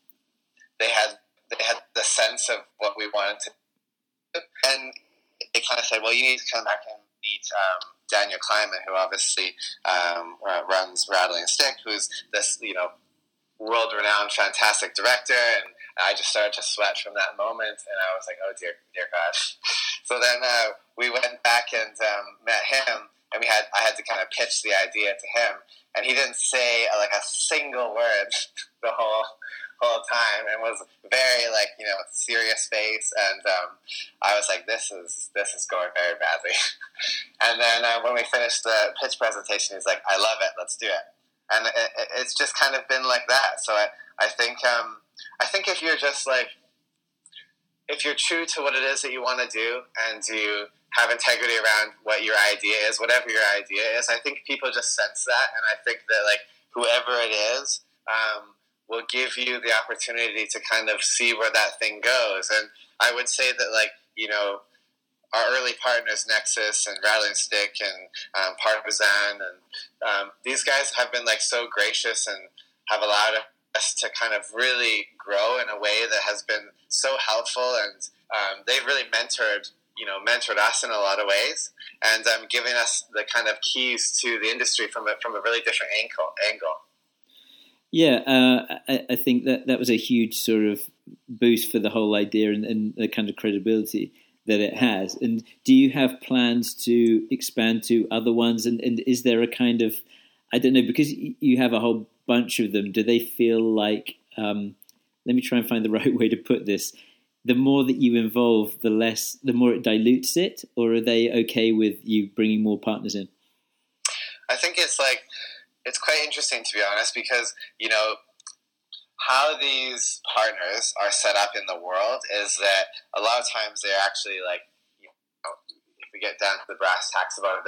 they had they had the sense of what we wanted to do. And they kind of said, well, you need to come back and meet um, Daniel Kleinman, who obviously um, runs Rattling Stick, who's this you know world-renowned, fantastic director. And I just started to sweat from that moment, and I was like, oh dear, dear God. So then uh, we went back and um, met him, and we had I had to kind of pitch the idea to him, and he didn't say uh, like a single word the whole whole time, and was very like you know serious face. And um, I was like, this is this is going very badly. And then uh, when we finished the pitch presentation, he's like, I love it, let's do it. And it, it, it's just kind of been like that. So I I think um, I think if you're just like if you're true to what it is that you want to do, and you have integrity around what your idea is, whatever your idea is, I think people just sense that. And I think that like whoever it is um, will give you the opportunity to kind of see where that thing goes. And I would say that like, you know, our early partners, Nexus and Rattling Stick and um, Partisan, and um, these guys have been like so gracious and have allowed us to kind of really grow in a way that has been so helpful. And um, they've really mentored you know, mentored us in a lot of ways, and um, giving us the kind of keys to the industry from a, from a really different angle. angle. Yeah, uh, I, I think that that was a huge sort of boost for the whole idea and, and the kind of credibility that it has. And do you have plans to expand to other ones? And, and is there a kind of, I don't know, because you have a whole bunch of them, do they feel like, um, let me try and find the right way to put this, the more that you involve, the less, the more it dilutes it, or are they okay with you bringing more partners in? I think it's like, it's quite interesting, to be honest, because, you know, how these partners are set up in the world is that a lot of times they're actually like, you know, if we get down to the brass tacks about it, they're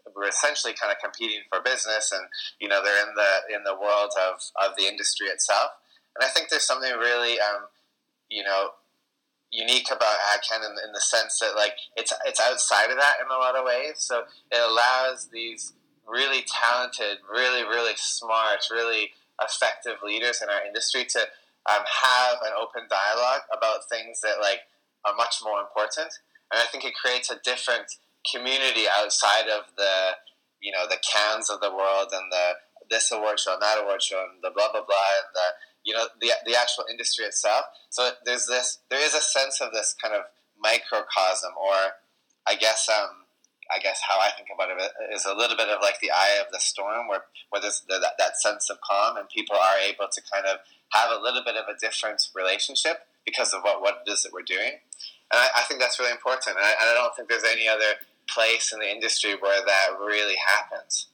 we're essentially kind of competing for business, and you know they're in the in the world of, of the industry itself. And I think there's something really um, you know unique about AdCan in, in the sense that like it's it's outside of that in a lot of ways. So it allows these really talented, really really smart, really effective leaders in our industry to um, have an open dialogue about things that like are much more important. And I think it creates a different community outside of the, you know, the Cannes of the world and the this award show and that award show and the blah blah blah and the, you know, the the actual industry itself. So there's this, there is a sense of this kind of microcosm, or I guess, um, I guess how I think about it is a little bit of like the eye of the storm, where where there's the, that that sense of calm, and people are able to kind of have a little bit of a different relationship because of what what it is that we're doing. And I, I think that's really important. And I, and I don't think there's any other place in the industry where that really happens.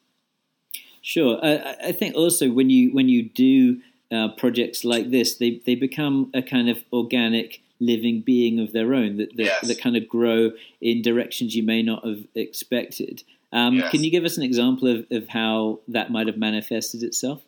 Sure. I, I think also when you when you do uh, projects like this, they, they become a kind of organic living being of their own that that, yes. that kind of grow in directions you may not have expected. Um, yes. Can you give us an example of, of how that might have manifested itself?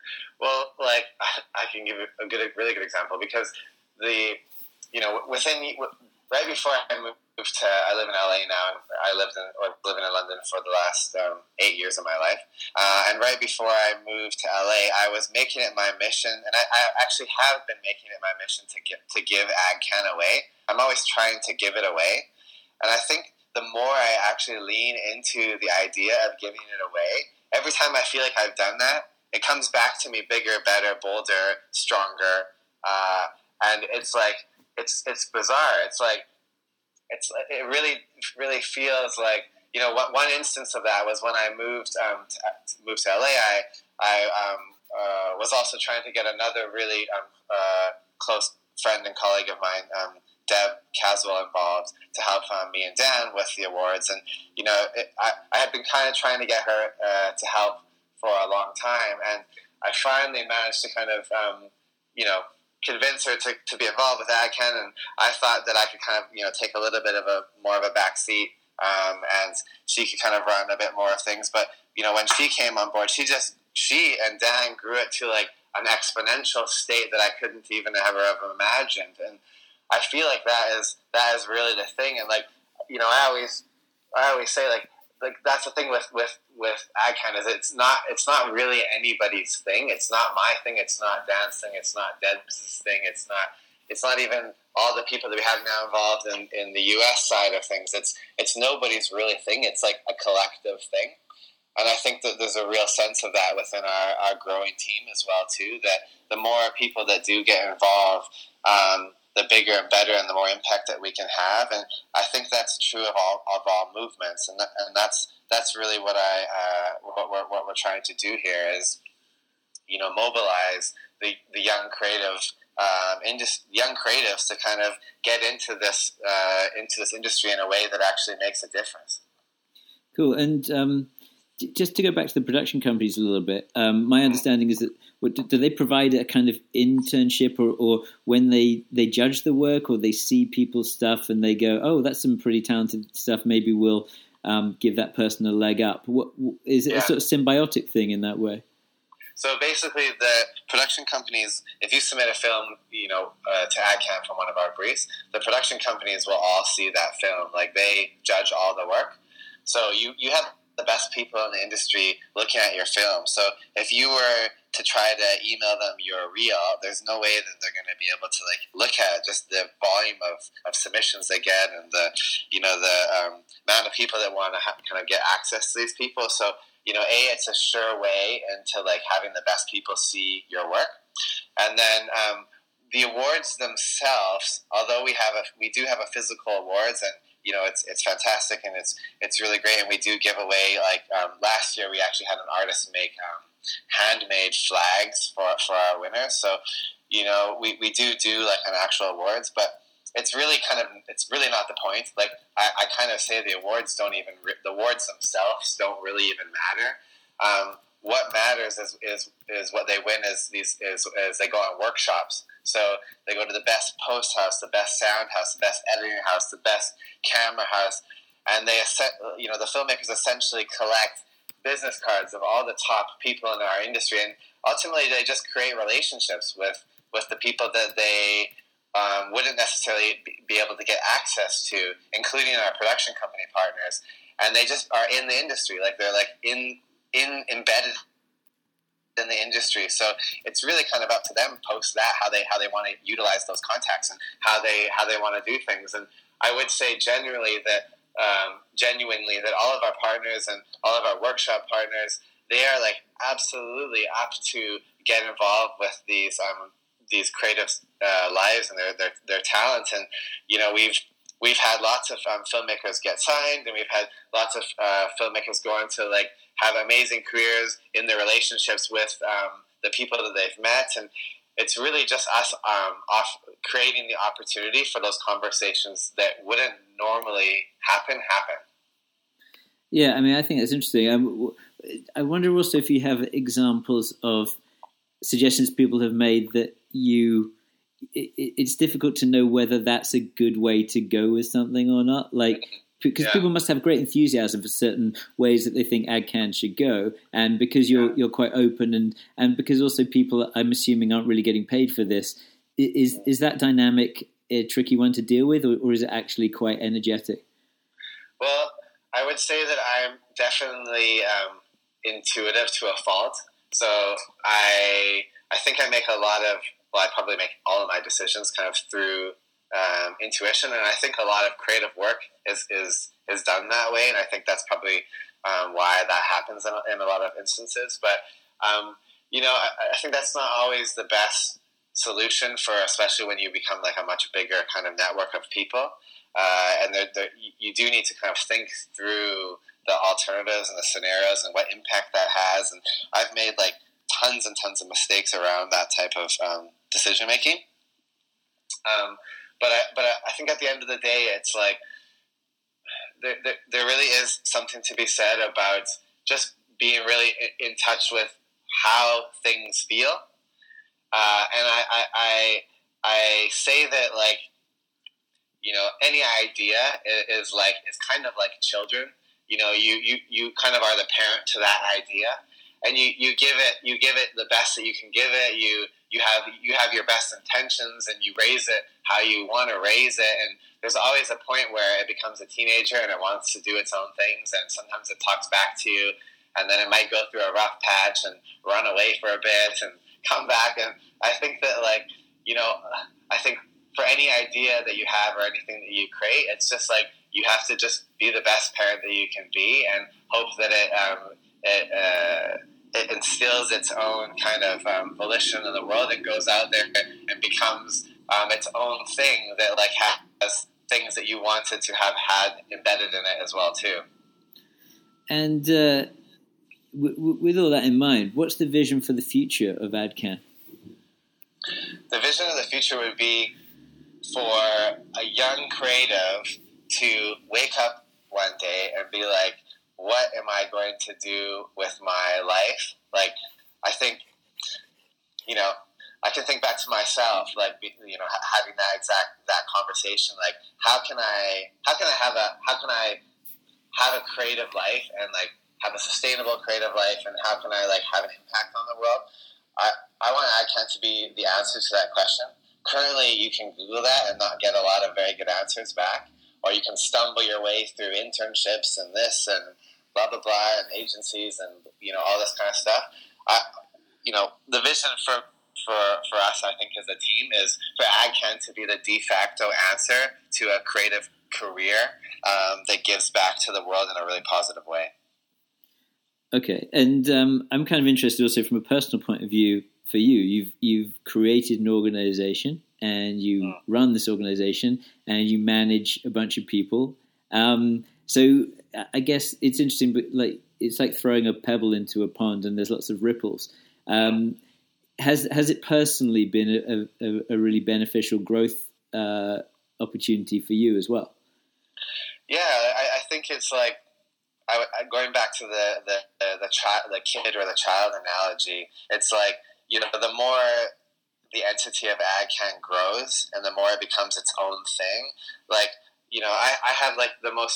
Well, like I can give a good, really good example, because the, you know, within right before I moved to, I live in L A now, and I lived in or living in London for the last um, eight years of my life. Uh, and right before I moved to L A, I was making it my mission, and I, I actually have been making it my mission to give to give AdCan away. I'm always trying to give it away, and I think the more I actually lean into the idea of giving it away, every time I feel like I've done that, it comes back to me bigger, better, bolder, stronger, uh, and it's like it's it's bizarre. It's like it's it really really feels like, you know, what one instance of that was when I moved um, to, moved to L A. I I um, uh, was also trying to get another really um, uh, close friend and colleague of mine, um, Deb Caswell, involved to help um, me and Dan with the awards. And you know, it, I I had been kind of trying to get her uh, to help for a long time, and I finally managed to kind of um, you know. convince her to, to be involved with AdCan, and I thought that I could kind of, you know, take a little bit of a more of a back seat, um, and she could kind of run a bit more of things. But you know, when she came on board, she just she and Dan grew it to like an exponential state that I couldn't even ever have imagined. And I feel like that is that is really the thing. And like, you know, I always I always say like like that's the thing with with with AdCan, is it's not it's not really anybody's thing. It's not my thing. It's not Dan's thing. It's not Deb's thing. It's not it's not even all the people that we have now involved in, in the U S side of things. It's it's nobody's really thing. It's like a collective thing. And I think that there's a real sense of that within our, our growing team as well too. That the more people that do get involved, um, the bigger and better, and the more impact that we can have. And I think that's true of all of all movements, and that, and that's that's really what I uh, what we're what we're trying to do here is, you know, mobilize the the young creative um, indus- young creatives to kind of get into this uh, into this industry in a way that actually makes a difference. Cool. And um, just to go back to the production companies a little bit, um, my understanding is that what, do they provide a kind of internship, or, or when they, they judge the work, or they see people's stuff and they go, oh, that's some pretty talented stuff, maybe we'll um, give that person a leg up? What, is it yeah. a sort of symbiotic thing in that way? So basically, the production companies, if you submit a film, you know, uh, to AdCan from one of our briefs, the production companies will all see that film. Like, they judge all the work. So you, you have the best people in the industry looking at your film. So if you were to try to email them your reel, there's no way that they're going to be able to like look at just the volume of, of submissions they get, and the, you know, the um, amount of people that want to ha- kind of get access to these people. So, you know, A, it's a sure way into like having the best people see your work. And then um, the awards themselves, although we have a, we do have a physical awards, and you know, it's it's fantastic, and it's it's really great, and we do give away, like um, last year we actually had an artist make um, handmade flags for for our winners. So, you know, we, we do do like an actual awards, but it's really kind of it's really not the point. Like I, I kind of say the awards don't even the awards themselves don't really even matter. Um, what matters is, is is what they win is these is is they go on workshops. So they go to the best post house, the best sound house, the best editing house, the best camera house, and they, you know, the filmmakers essentially collect business cards of all the top people in our industry, and ultimately they just create relationships with, with the people that they um, wouldn't necessarily be able to get access to, including our production company partners, and they just are in the industry, like they're like in in embedded in the industry. So it's really kind of up to them post that how they how they want to utilize those contacts and how they how they want to do things. And I would say generally that um, genuinely that all of our partners and all of our workshop partners, they are like absolutely up to get involved with these um, these creative uh, lives and their, their their talent. And you know, we've we've had lots of um, filmmakers get signed, and we've had lots of uh, filmmakers go on to like have amazing careers in their relationships with um, the people that they've met. And it's really just us um, off creating the opportunity for those conversations that wouldn't normally happen, happen. Yeah, I mean, I think that's interesting. Um, I wonder also if you have examples of suggestions people have made that you, it, it's difficult to know whether that's a good way to go with something or not. Like, because yeah. people must have great enthusiasm for certain ways that they think AdCan should go, and because you're yeah. you're quite open, and, and because also people, I'm assuming, aren't really getting paid for this. Is is that dynamic a tricky one to deal with, or, or is it actually quite energetic? Well, I would say that I'm definitely um, intuitive to a fault. So I I think I make a lot of well, I probably make all of my decisions kind of through Um, intuition, and I think a lot of creative work is is, is done that way, and I think that's probably um, why that happens in, in a lot of instances. But um, you know, I, I think that's not always the best solution for, especially when you become like a much bigger kind of network of people, uh, and they're, they're, you do need to kind of think through the alternatives and the scenarios and what impact that has. And I've made like tons and tons of mistakes around that type of um, decision making. Um, But I, but I think at the end of the day, it's like there, there, there really is something to be said about just being really in, in touch with how things feel. Uh, and I, I, I, I say that, like, you know, any idea is, is like, it's kind of like children. You know, you, you, you kind of are the parent to that idea, and you, you give it, you give it the best that you can give it. You, You have you have your best intentions, and you raise it how you want to raise it. And there's always a point where it becomes a teenager and it wants to do its own things, and sometimes it talks back to you, and then it might go through a rough patch and run away for a bit and come back. And I think that, like, you know, I think for any idea that you have or anything that you create, it's just like you have to just be the best parent that you can be, and hope that it um, it. Uh, it instills its own kind of um, volition in the world and goes out there and becomes um, its own thing that like has things that you wanted to have had embedded in it as well too. And uh, w- w- with all that in mind, what's the vision for the future of AdCan? The vision of the future would be for a young creative to wake up one day and be like, what am I going to do with my life? Like, I think, you know, I can think back to myself, like, you know, having that exact, that conversation, like, how can I, how can I have a, how can I have a creative life and, like, have a sustainable creative life, and how can I, like, have an impact on the world? I, I want AdCan to be the answer to that question. Currently, you can Google that and not get a lot of very good answers back, or you can stumble your way through internships and this and blah, blah, blah, and agencies and, you know, all this kind of stuff. I, you know, the vision for, for, for us, I think, as a team is for AdCan to be the de facto answer to a creative career um, that gives back to the world in a really positive way. Okay. And um, I'm kind of interested also from a personal point of view for you. You've, you've created an organization, and you mm. run this organization, and you manage a bunch of people. Um, so I guess it's interesting, but like it's like throwing a pebble into a pond, and there's lots of ripples. Um, has has it personally been a, a, a really beneficial growth uh, opportunity for you as well? Yeah, I, I think it's like I, I, going back to the the the, the, child, the kid or the child analogy. It's like, you know, the more the entity of AdCan grows, and the more it becomes its own thing. Like, you know, I, I have like the most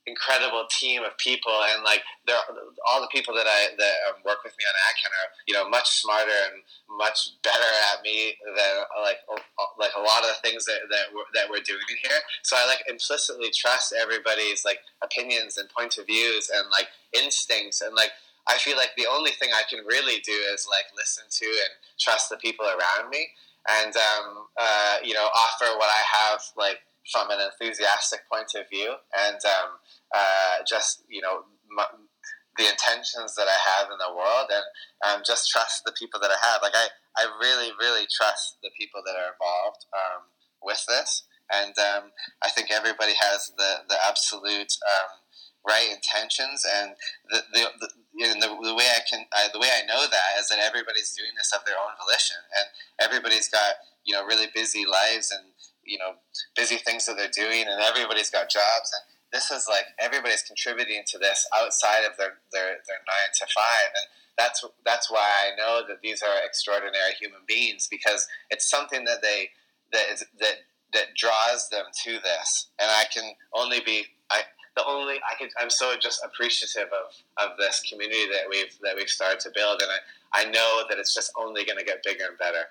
incredible team of people, and like they're all the people that I that um, work with me on AdCan are, you know, much smarter and much better at me than like like a lot of the things that that we're, that we're doing here. So I like implicitly trust everybody's like opinions and point of views and like instincts, and like I feel like the only thing I can really do is like listen to and trust the people around me, and um, uh, you know, offer what I have like from an enthusiastic point of view, and um, uh, just, you know, m- the intentions that I have in the world, and um, just trust the people that I have. Like I, I really, really trust the people that are involved um, with this, and um, I think everybody has the the absolute um, right intentions, and the the, the, you know, the, the way I can I, the way I know that is that everybody's doing this of their own volition, and everybody's got, you know, really busy lives and, you know, busy things that they're doing, and everybody's got jobs, and this is like everybody's contributing to this outside of their, their, their nine to five, and that's that's why I know that these are extraordinary human beings, because it's something that they that is, that that draws them to this, and I can only be I the only I can I'm so just appreciative of, of this community that we've that we've started to build, and I, I know that it's just only going to get bigger and better.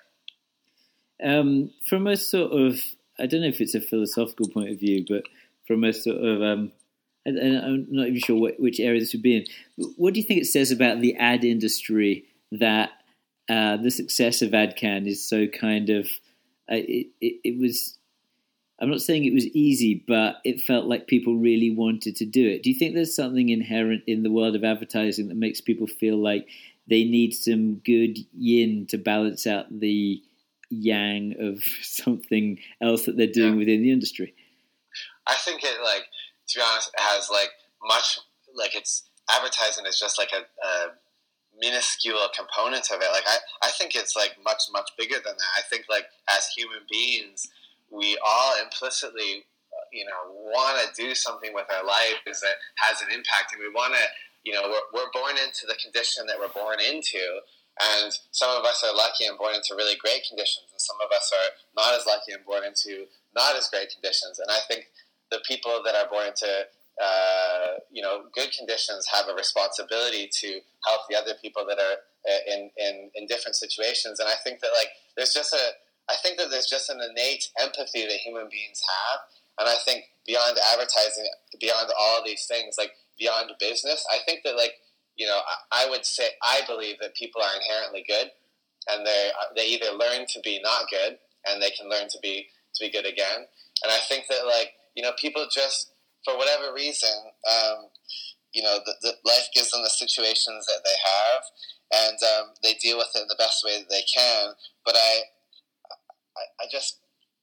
Um, from a sort of, I don't know if it's a philosophical point of view, but from a sort of, um, and I'm not even sure what, which area this would be in. What do you think it says about the ad industry that uh, the success of AdCan is so kind of, uh, it, it, it was, I'm not saying it was easy, but it felt like people really wanted to do it. Do you think there's something inherent in the world of advertising that makes people feel like they need some good yin to balance out the yang of something else that they're doing yeah. within the industry? I think it, like, to be honest, it has like much, like it's advertising is just like a, a minuscule component of it. Like I, I think it's like much, much bigger than that. I think like as human beings, we all implicitly, you know, want to do something with our lives that has an impact, and we want to, you know, we're, we're born into the condition that we're born into. And some of us are lucky and born into really great conditions, and some of us are not as lucky and born into not as great conditions. And I think the people that are born into, uh, you know, good conditions have a responsibility to help the other people that are in, in, in different situations. And I think that, like, there's just a, I think that there's just an innate empathy that human beings have. And I think beyond advertising, beyond all these things, like beyond business, I think that, like, you know, I would say, I believe that people are inherently good, and they they either learn to be not good, and they can learn to be to be good again. And I think that, like, you know, people just, for whatever reason, um, you know, the, the life gives them the situations that they have, and um, they deal with it in the best way that they can. But I, I, I just,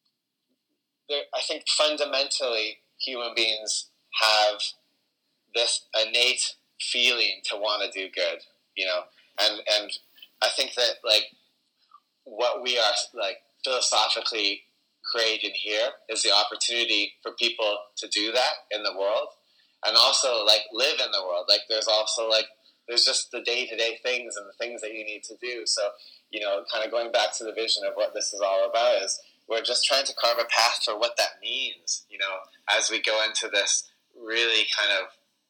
I think fundamentally human beings have this innate feeling to want to do good, you know, and and I think that, like, what we are, like, philosophically creating here is the opportunity for people to do that in the world, and also, like, live in the world. Like, there's also, like, there's just the day-to-day things and the things that you need to do. So, you know, kind of going back to the vision of what this is all about, is we're just trying to carve a path for what that means, you know, as we go into this really kind of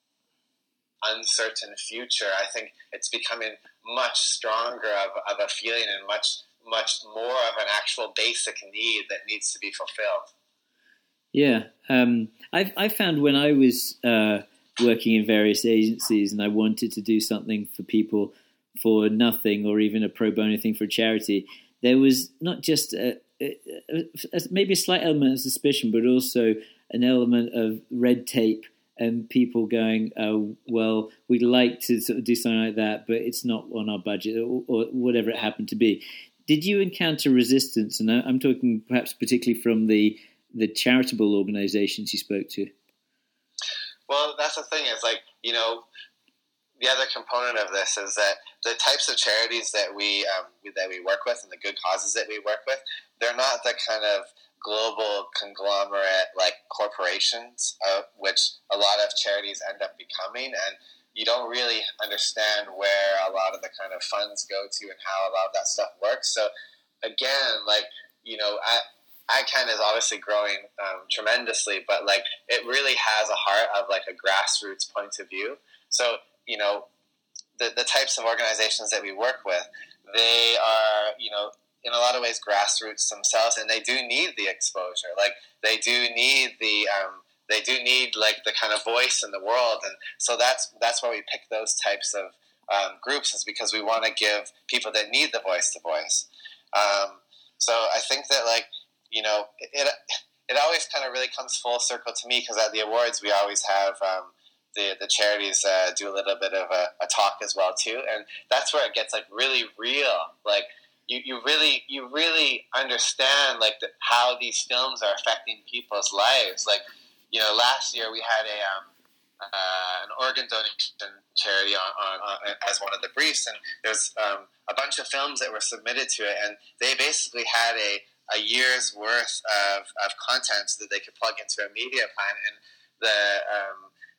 uncertain future. I think it's becoming much stronger of, of a feeling, and much, much more of an actual basic need that needs to be fulfilled. Yeah. Um, I I found when I was uh, working in various agencies and I wanted to do something for people for nothing, or even a pro bono thing for a charity, there was not just a, a, a, maybe a slight element of suspicion, but also an element of red tape, and people going, oh, well, we'd like to sort of do something like that, but it's not on our budget, or, or whatever it happened to be. Did you encounter resistance? And I'm talking perhaps particularly from the, the charitable organizations you spoke to. Well, that's the thing, is, like, you know, the other component of this is that the types of charities that we um, that we work with, and the good causes that we work with, they're not the kind of global conglomerate like corporations, uh, which a lot of charities end up becoming, and you don't really understand where a lot of the kind of funds go to and how a lot of that stuff works. So again, like, you know, I AdCan is obviously growing um, tremendously, but like it really has a heart of like a grassroots point of view. So, you know, the, the types of organizations that we work with, they are, you know, in a lot of ways grassroots themselves, and they do need the exposure. Like they do need the, um, they do need like the kind of voice in the world. And so that's, that's why we pick those types of um, groups, is because we want to give people that need the voice to voice. Um, so I think that like, you know, it, it always kind of really comes full circle to me, because at the awards we always have, um, The, the charities uh, do a little bit of a, a talk as well too, and that's where it gets like really real. Like you, you really you really understand like the, how these films are affecting people's lives. Like, you know, last year we had a um, uh, an organ donation charity on, on, on as one of the briefs, and there's um, a bunch of films that were submitted to it, and they basically had a, a year's worth of, of content that they could plug into a media plan, and the um,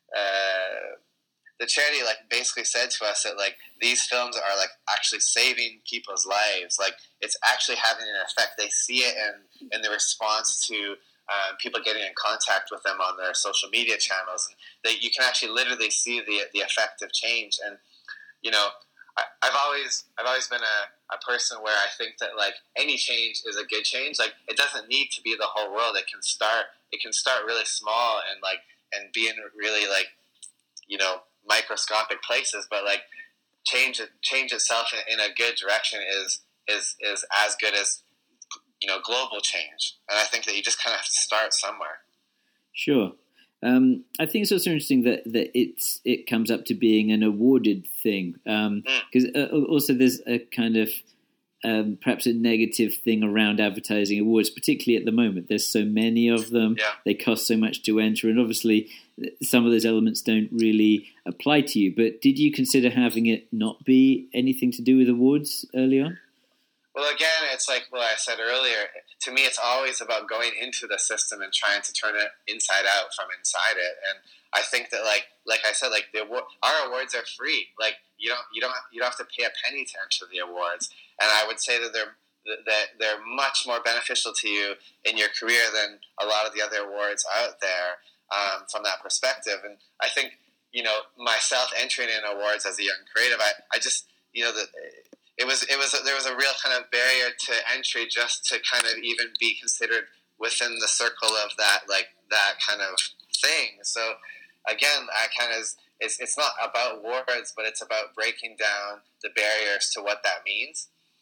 Uh, the charity like basically said to us that like these films are like actually saving people's lives. Like it's actually having an effect. They see it in, in the response to um, people getting in contact with them on their social media channels, and they, you can actually literally see the the effect of change. And you know, I, I've always I've always been a, a person where I think that like any change is a good change. Like it doesn't need to be the whole world. It can start it can start really small and like and be in really like, you know, microscopic places, but like change change itself in, in a good direction is is is as good as, you know, global change. And I think that you just kind of have to start somewhere. Sure. Um, I think it's also interesting that, that it's it comes up to being an awarded thing, because um, mm. uh, also there's a kind of Um, perhaps a negative thing around advertising awards, particularly at the moment. There's so many of them. Yeah. They cost so much to enter, and obviously some of those elements don't really apply to you. But did you consider having it not be anything to do with awards early on? Well, again, it's like what I said earlier. To me, it's always about going into the system and trying to turn it inside out from inside it. And I think that, like, like I said, like the award, our awards are free. Like you don't, you don't, you don't have to pay a penny to enter the awards. And I would say that they're that they're much more beneficial to you in your career than a lot of the other awards out there um, from that perspective. And I think, you know, myself entering in awards as a young creative, I, I just, you know, that. It was it was there was a real kind of barrier to entry just to kind of even be considered within the circle of that like that kind of thing. So again, I kind of it's it's not about awards, but it's about breaking down the barriers to what that means,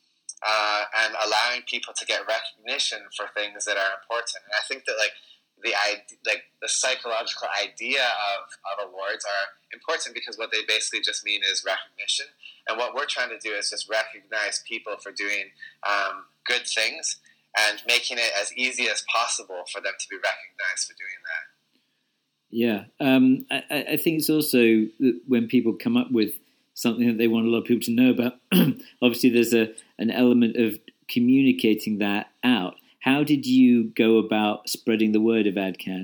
uh, and allowing people to get recognition for things that are important. And I think that like the like the psychological idea of, of awards are important because what they basically just mean is recognition. And what we're trying to do is just recognize people for doing um, good things and making it as easy as possible for them to be recognized for doing that. Yeah. Um, I, I think it's also when people come up with something that they want a lot of people to know about, obviously there's a an element of communicating that out. How did you go about spreading the word of AdCan?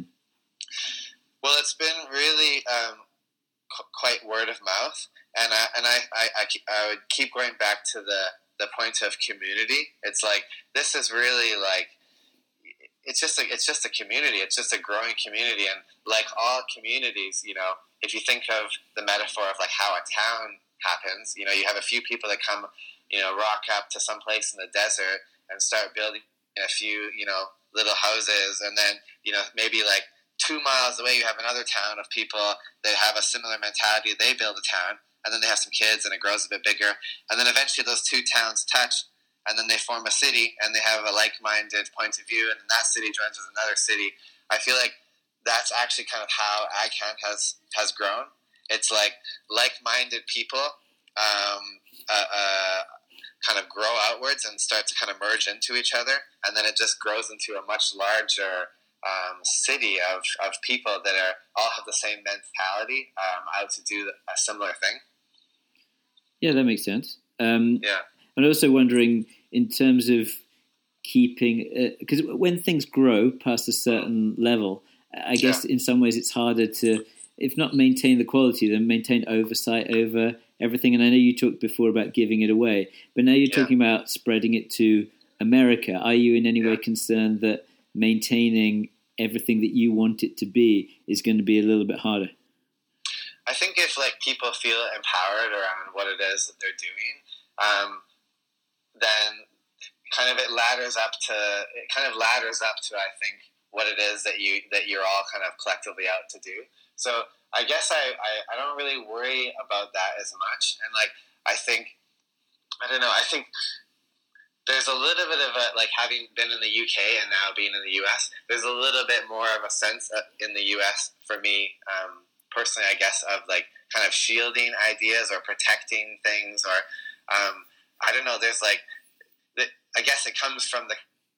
Well, it's been really um, qu- quite word of mouth. And I and I, I, I, I would keep going back to the, the point of community. It's like this is really like it's just a it's just a community. It's just a growing community, and like all communities, you know, if you think of the metaphor of like how a town happens, you know, you have a few people that come, you know, rock up to some place in the desert and start building a few, you know, little houses, and then you know maybe like two miles away you have another town of people that have a similar mentality. They build a town. And then they have some kids, and it grows a bit bigger. And then eventually those two towns touch, and then they form a city, and they have a like-minded point of view, and that city joins with another city. I feel like that's actually kind of how AdCan has, has grown. It's like like-minded people um, uh, uh, kind of grow outwards and start to kind of merge into each other, and then it just grows into a much larger Um, city of, of people that are all have the same mentality um, out to do a similar thing. Yeah, that makes sense. Um, yeah. I'm also wondering in terms of keeping, because uh, when things grow past a certain level, I guess yeah. in some ways it's harder to, if not maintain the quality, then maintain oversight over everything. And I know you talked before about giving it away, but now you're yeah. talking about spreading it to America, are you in any yeah. way concerned that maintaining everything that you want it to be is going to be a little bit harder? I think if like people feel empowered around what it is that they're doing, um, then kind of it ladders up to it kind of ladders up to I think what it is that you that you're all kind of collectively out to do. So I guess I, I, I don't really worry about that as much. And like I think I don't know, I think there's a little bit of a, like having been in the U K and now being in the U S, there's a little bit more of a sense in the U S for me, um, personally, I guess, of like kind of shielding ideas or protecting things or, um, I don't know, there's like, I guess it comes from the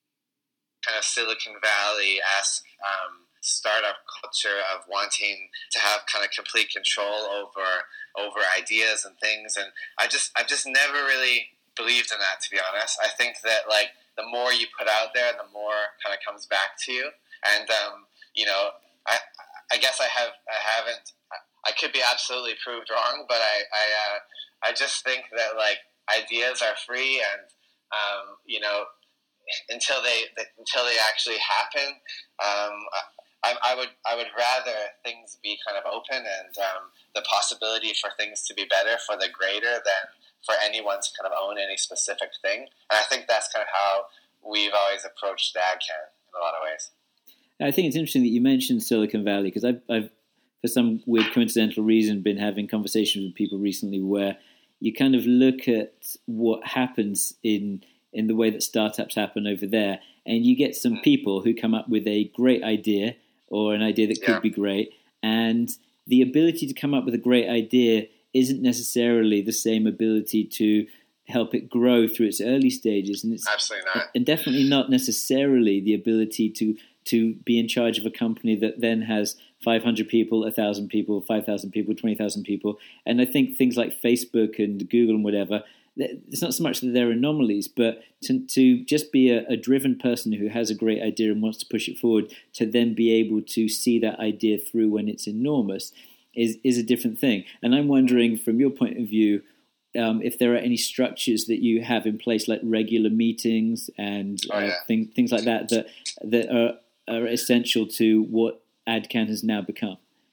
kind of Silicon Valley-esque um, startup culture of wanting to have kind of complete control over over ideas and things. And I just, I've just never really believed in that, to be honest. I think that like the more you put out there, the more kind of comes back to you. And um, you know, I, I guess I have, I haven't, I could be absolutely proved wrong, but I, I, uh, I just think that like ideas are free and. Um, you know, until they until they actually happen, um, I, I would I would rather things be kind of open and um, the possibility for things to be better for the greater than for anyone to kind of own any specific thing. And I think that's kind of how we've always approached AdCan in a lot of ways. I think it's interesting that you mentioned Silicon Valley because I've, I've, for some weird coincidental reason, been having conversations with people recently where you kind of look at what happens in in the way that startups happen over there, and you get some people who come up with a great idea or an idea that could yeah. be great, and the ability to come up with a great idea isn't necessarily the same ability to help it grow through its early stages, and it's absolutely not, and definitely not necessarily the ability to to be in charge of a company that then has five hundred people, one thousand people, five thousand people, twenty thousand people. And I think things like Facebook and Google and whatever, it's not so much that they're anomalies, but to, to just be a, a driven person who has a great idea and wants to push it forward, to then be able to see that idea through when it's enormous is, is a different thing. And I'm wondering, from your point of view, um, if there are any structures that you have in place, like regular meetings and oh, yeah. uh, thing, things like that, that, that are, are essential to what AdCan has now become.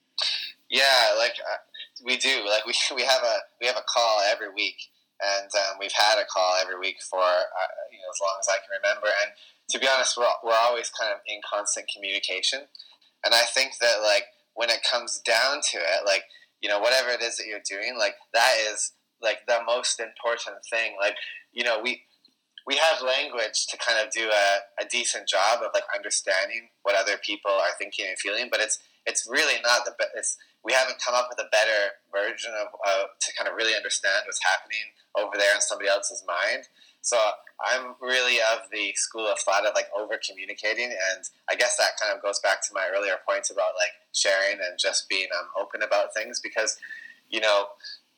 Yeah, like uh, we do. Like we we have a we have a call every week, and um, we've had a call every week for uh, you know as long as I can remember. And to be honest, we're we're always kind of in constant communication. And I think that like when it comes down to it, like you know whatever it is that you're doing, like that is like the most important thing. Like you know we. We have language to kind of do a, a decent job of like understanding what other people are thinking and feeling, but it's it's really not the best. It's we haven't come up with a better version of uh, to kind of really understand what's happening over there in somebody else's mind. So I'm really of the school of thought of like over communicating, and I guess that kind of goes back to my earlier points about like sharing and just being um, open about things because you know.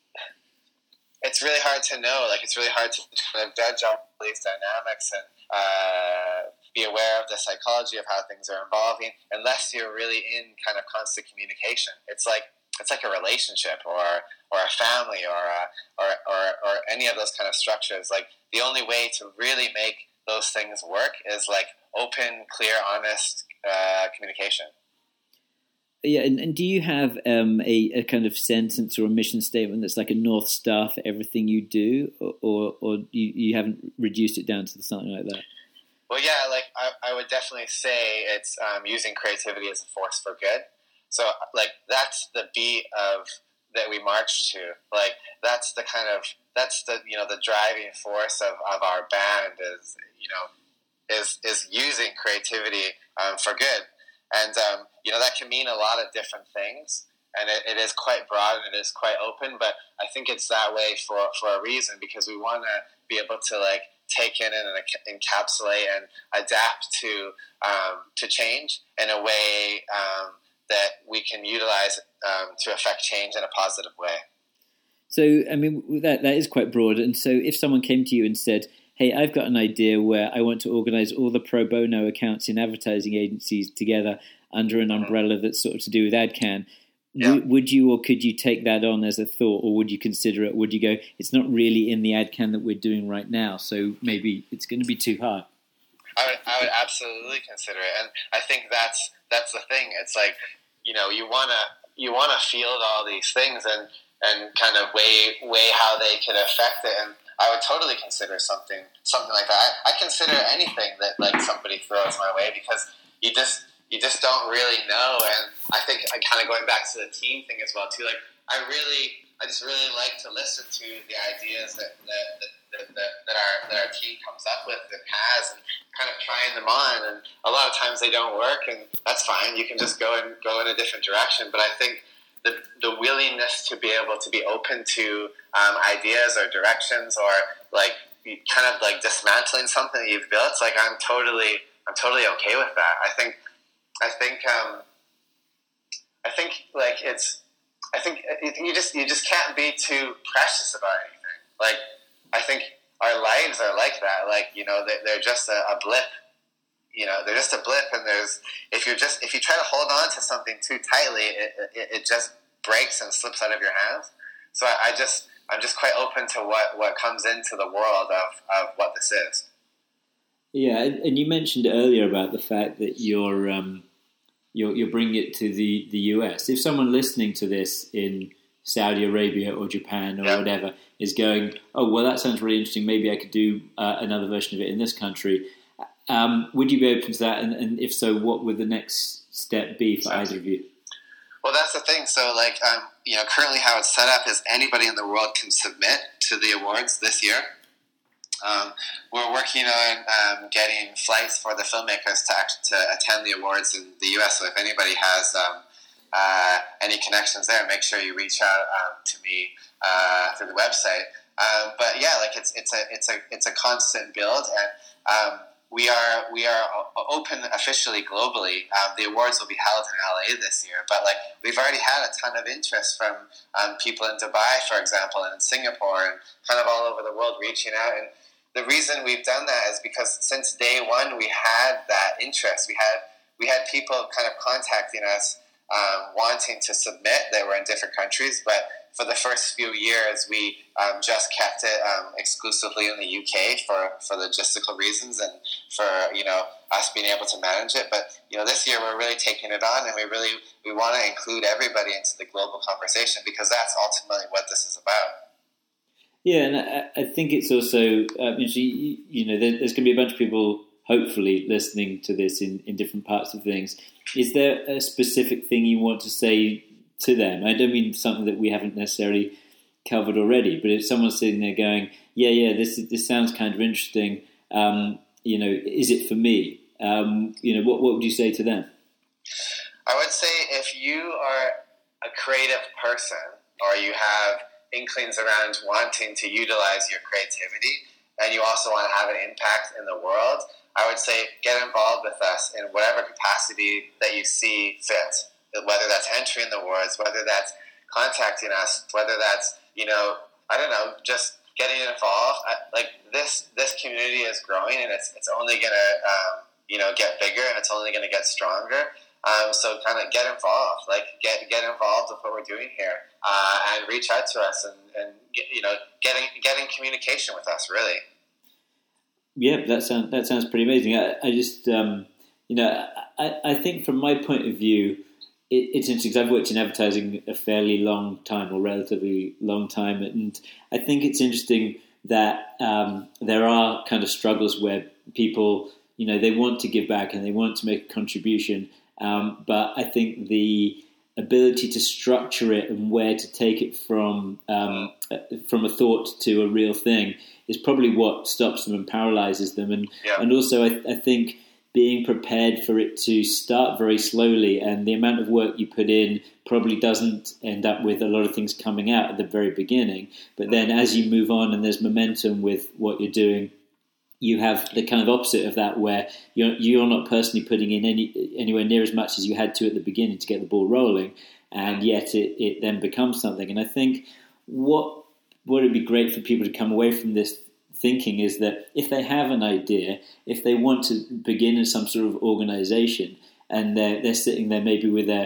It's really hard to know. Like, it's really hard to kind of judge all these dynamics and uh, be aware of the psychology of how things are evolving unless you're really in kind of constant communication. It's like it's like a relationship or or a family or a, or, or or any of those kind of structures. Like, the only way to really make those things work is like open, clear, honest uh, communication. Yeah, and, and do you have um, a, a kind of sentence or a mission statement that's like a North Star for everything you do, or or, or you, you haven't reduced it down to something like that? Well, yeah, like I, I would definitely say it's um, using creativity as a force for good. So, like that's the beat of that we march to. Like that's the kind of that's the you know the driving force of, of our band is you know is is using creativity um, for good. And, um, you know, that can mean a lot of different things, and it, it is quite broad and it is quite open, but I think it's that way for, for a reason, because we want to be able to, like, take in and encapsulate and adapt to um, to change in a way um, that we can utilize um, to affect change in a positive way. So, I mean, that that is quite broad, and so if someone came to you and said, hey, I've got an idea where I want to organize all the pro bono accounts in advertising agencies together under an umbrella that's sort of to do with AdCan. Yeah. W- would you or could you take that on as a thought, or would you consider it? Would you go, it's not really in the ad can that we're doing right now, so maybe it's going to be too hard? I would, I would absolutely consider it, and I think that's that's the thing. It's like, you know, you wanna you wanna field all these things and and kind of weigh weigh how they can affect it, and I would totally consider something something like that. I, I consider anything that like somebody throws my way, because you just you just don't really know. And I think I kind of going back to the team thing as well too. Like I really, I just really like to listen to the ideas that that, that, that, that, that our that our team comes up with and has, and kind of trying them on. And a lot of times they don't work, and that's fine. You can just go and go in a different direction. But I think the the willingness to be able to be open to um, ideas or directions, or like kind of like dismantling something that you've built, like I'm totally I'm totally okay with that. I think I think um, I think like it's I think it, you just you just can't be too precious about anything. Like I think our lives are like that. Like, you know, they, they're just a, a blip. You know, they're just a blip, and there's if you're just if you try to hold on to something too tightly, it it, it just breaks and slips out of your hands. So I, I just I'm just quite open to what, what comes into the world of, of what this is. Yeah, and you mentioned earlier about the fact that you're um, you're, you're bringing it to the, the U S. If someone listening to this in Saudi Arabia or Japan or yeah. whatever is going, oh, well, that sounds really interesting, maybe I could do uh, another version of it in this country, um, would you be open to that? And, and if so, what would the next step be for either of you? Well, that's the thing. So, like, um, you know, currently how it's set up is anybody in the world can submit to the awards this year. Um, we're working on um, getting flights for the filmmakers to act, to attend the awards in the U S. So, if anybody has um, uh, any connections there, make sure you reach out um, to me uh, through the website. Um, but yeah, like it's it's a it's a it's a constant build, and um, we are we are open officially globally. Um, the awards will be held in L A this year, but like we've already had a ton of interest from um, people in Dubai, for example, and in Singapore, and kind of all over the world reaching out. And the reason we've done that is because since day one we had that interest. We had we had people kind of contacting us, um, wanting to submit. They were in different countries, but for the first few years, we um, just kept it um, exclusively in the U K for, for logistical reasons and for, you know, us being able to manage it. But, you know, this year we're really taking it on, and we really we want to include everybody into the global conversation, because that's ultimately what this is about. Yeah, and I, I think it's also, uh, you, you know, there, there's going to be a bunch of people hopefully listening to this in, in different parts of things. Is there a specific thing you want to say to them? I don't mean something that we haven't necessarily covered already, but if someone's sitting there going, yeah, yeah, this this sounds kind of interesting, um, you know, is it for me? Um, you know, what, what would you say to them? I would say if you are a creative person, or you have inklings around wanting to utilize your creativity, and you also want to have an impact in the world, I would say get involved with us in whatever capacity that you see fit. Whether that's entering the awards, whether that's contacting us, whether that's, you know, I don't know, just getting involved. I, like this, this community is growing, and it's it's only gonna, um, you know, get bigger, and it's only gonna get stronger. Um, so kind of get involved, like get get involved with what we're doing here, uh, and reach out to us, and, and get, you know, getting getting communication with us, really. Yeah, that sounds that sounds pretty amazing. I, I just, um, you know, I, I think from my point of view, it, it's interesting because I've worked in advertising a fairly long time, or relatively long time, and I think it's interesting that um, there are kind of struggles where people, you know, they want to give back and they want to make a contribution, um, but I think the ability to structure it and where to take it from um, from a thought to a real thing is probably what stops them and paralyzes them. And yeah. and also I, I think being prepared for it to start very slowly, and the amount of work you put in probably doesn't end up with a lot of things coming out at the very beginning. But then as you move on and there's momentum with what you're doing, you have the kind of opposite of that, where you're you're not personally putting in any anywhere near as much as you had to at the beginning to get the ball rolling, and yet it, it then becomes something. And I think what what would be great for people to come away from this thinking is that if they have an idea, if they want to begin in some sort of organization, and they're, they're sitting there maybe with their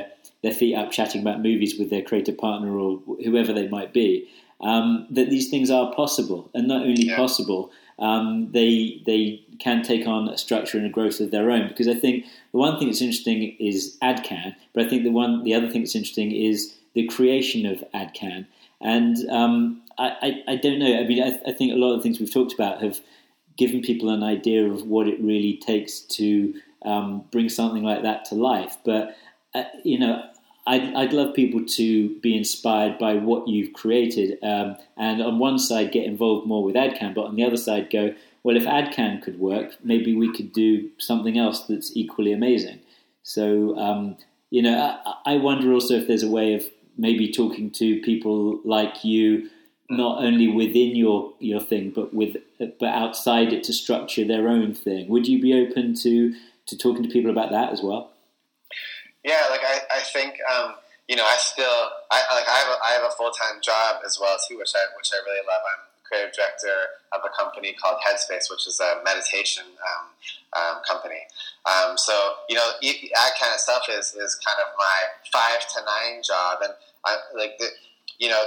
their feet up chatting about movies with their creative partner or whoever they might be, um, that these things are possible. And not only yeah. possible, um, they they can take on a structure and a growth of their own. Because I think the one thing that's interesting is AdCan, but I think the one the other thing that's interesting is the creation of AdCan. And um, I, I, I don't know. I mean, I, I think a lot of the things we've talked about have given people an idea of what it really takes to um, bring something like that to life. But, uh, you know, I'd, I'd love people to be inspired by what you've created. Um, and on one side, get involved more with AdCan, but on the other side, go, well, if AdCan could work, maybe we could do something else that's equally amazing. So, um, you know, I, I wonder also if there's a way of maybe talking to people like you, not only within your, your thing, but with but outside it to structure their own thing. Would you be open to, to talking to people about that as well? Yeah, like I, I think um, you know I still I like I have a, I have a full time job as well too, which I which I really love. I'm creative director of a company called Headspace, which is a meditation um, um, company. Um, so you know, AdCan itself is is kind of my five to nine job, and I like the, you know.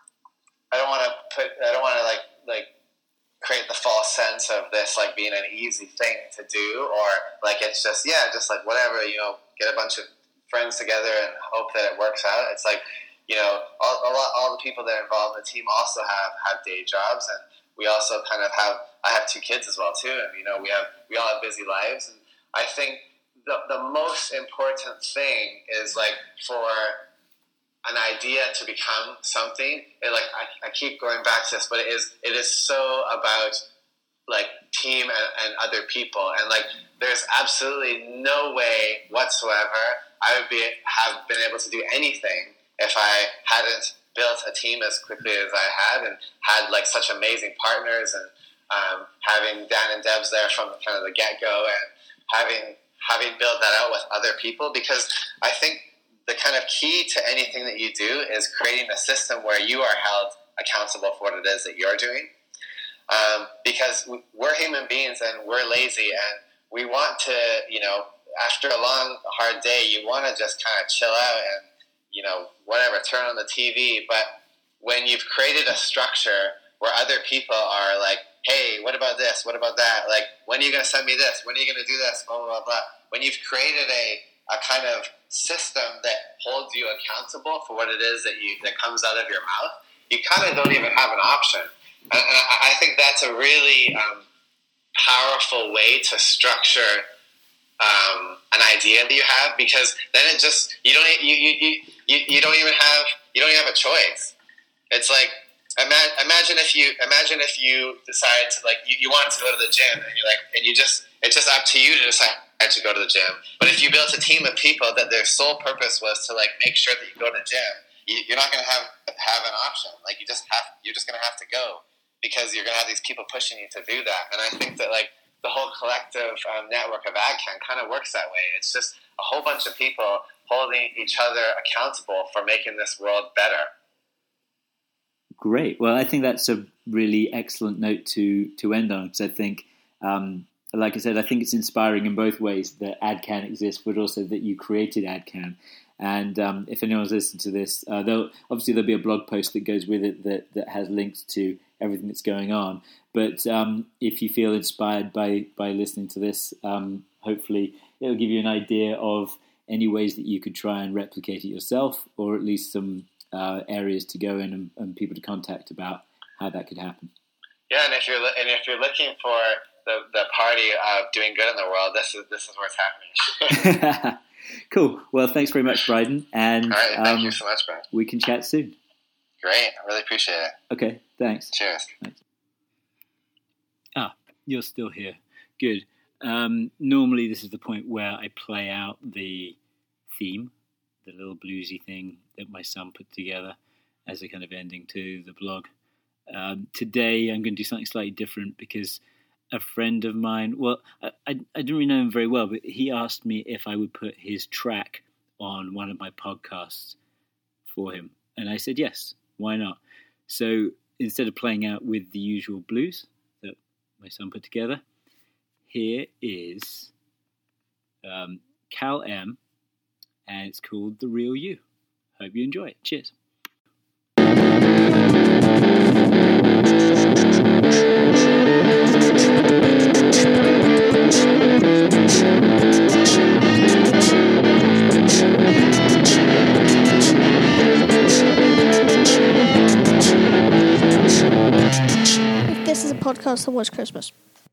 I don't want to put. I don't want to like like create the false sense of this like being an easy thing to do, or like it's just yeah, just like whatever, you know, get a bunch of friends together and hope that it works out. It's like, you know, all a lot, all the people that are involved in the team also have have day jobs, and we also kind of have. I have two kids as well too, and you know, we have we all have busy lives, and I think the the most important thing is like for an idea to become something. It, like I, I keep going back to this, but it is it is so about like team and, and other people, and like there's absolutely no way whatsoever I would be have been able to do anything if I hadn't built a team as quickly as I had, and had like such amazing partners, and um, having Dan and Debs there from kind of the get go, and having having built that out with other people, because I think the kind of key to anything that you do is creating a system where you are held accountable for what it is that you're doing. Um, because we're human beings and we're lazy, and we want to, you know, after a long, hard day, you want to just kind of chill out and, you know, whatever, turn on the T V. But when you've created a structure where other people are like, hey, what about this? What about that? Like, when are you going to send me this? When are you going to do this? Blah, blah, blah, blah. When you've created a, a kind of system that holds you accountable for what it is that you that comes out of your mouth, you kind of don't even have an option. And, and I, I think that's a really um, powerful way to structure um, an idea that you have, because then it just you don't you you, you, you don't even have you don't even have a choice. It's like imagine, imagine if you imagine if you decide to like you, you want to go to the gym, and you're like and you just it's just up to you to decide to go to the gym. But if you built a team of people that their sole purpose was to like make sure that you go to the gym, you, you're not going to have have an option. Like you just have, you're just going to have to go, because you're going to have these people pushing you to do that. And I think that like the whole collective um, network of AdCan kind of works that way. It's just a whole bunch of people holding each other accountable for making this world better. Great. Well, I think that's a really excellent note to to end on, because I think. Um, Like I said, I think it's inspiring in both ways that AdCan exists, but also that you created AdCan. And um, if anyone's listened to this, uh, there'll, obviously there'll be a blog post that goes with it that, that has links to everything that's going on. But um, if you feel inspired by, by listening to this, um, hopefully it'll give you an idea of any ways that you could try and replicate it yourself, or at least some uh, areas to go in and, and people to contact about how that could happen. Yeah, and if you're and if you're looking for the, the party of doing good in the world, this is this is where it's happening. Cool. Well, thanks very much, Bryden. And all right, thank um, you so much, Brian. We can chat soon. Great. I really appreciate it. Okay, thanks. Cheers. Thanks. Ah, you're still here. Good. Um, normally this is the point where I play out the theme, the little bluesy thing that my son put together as a kind of ending to the blog. Um, today I'm going to do something slightly different, because a friend of mine, well, I, I, I didn't really know him very well, but he asked me if I would put his track on one of my podcasts for him. And I said, yes, why not? So instead of playing out with the usual blues that my son put together, here is um, Cal M and it's called The Real You. Hope you enjoy it. Cheers. If this is a podcast, then what's Christmas?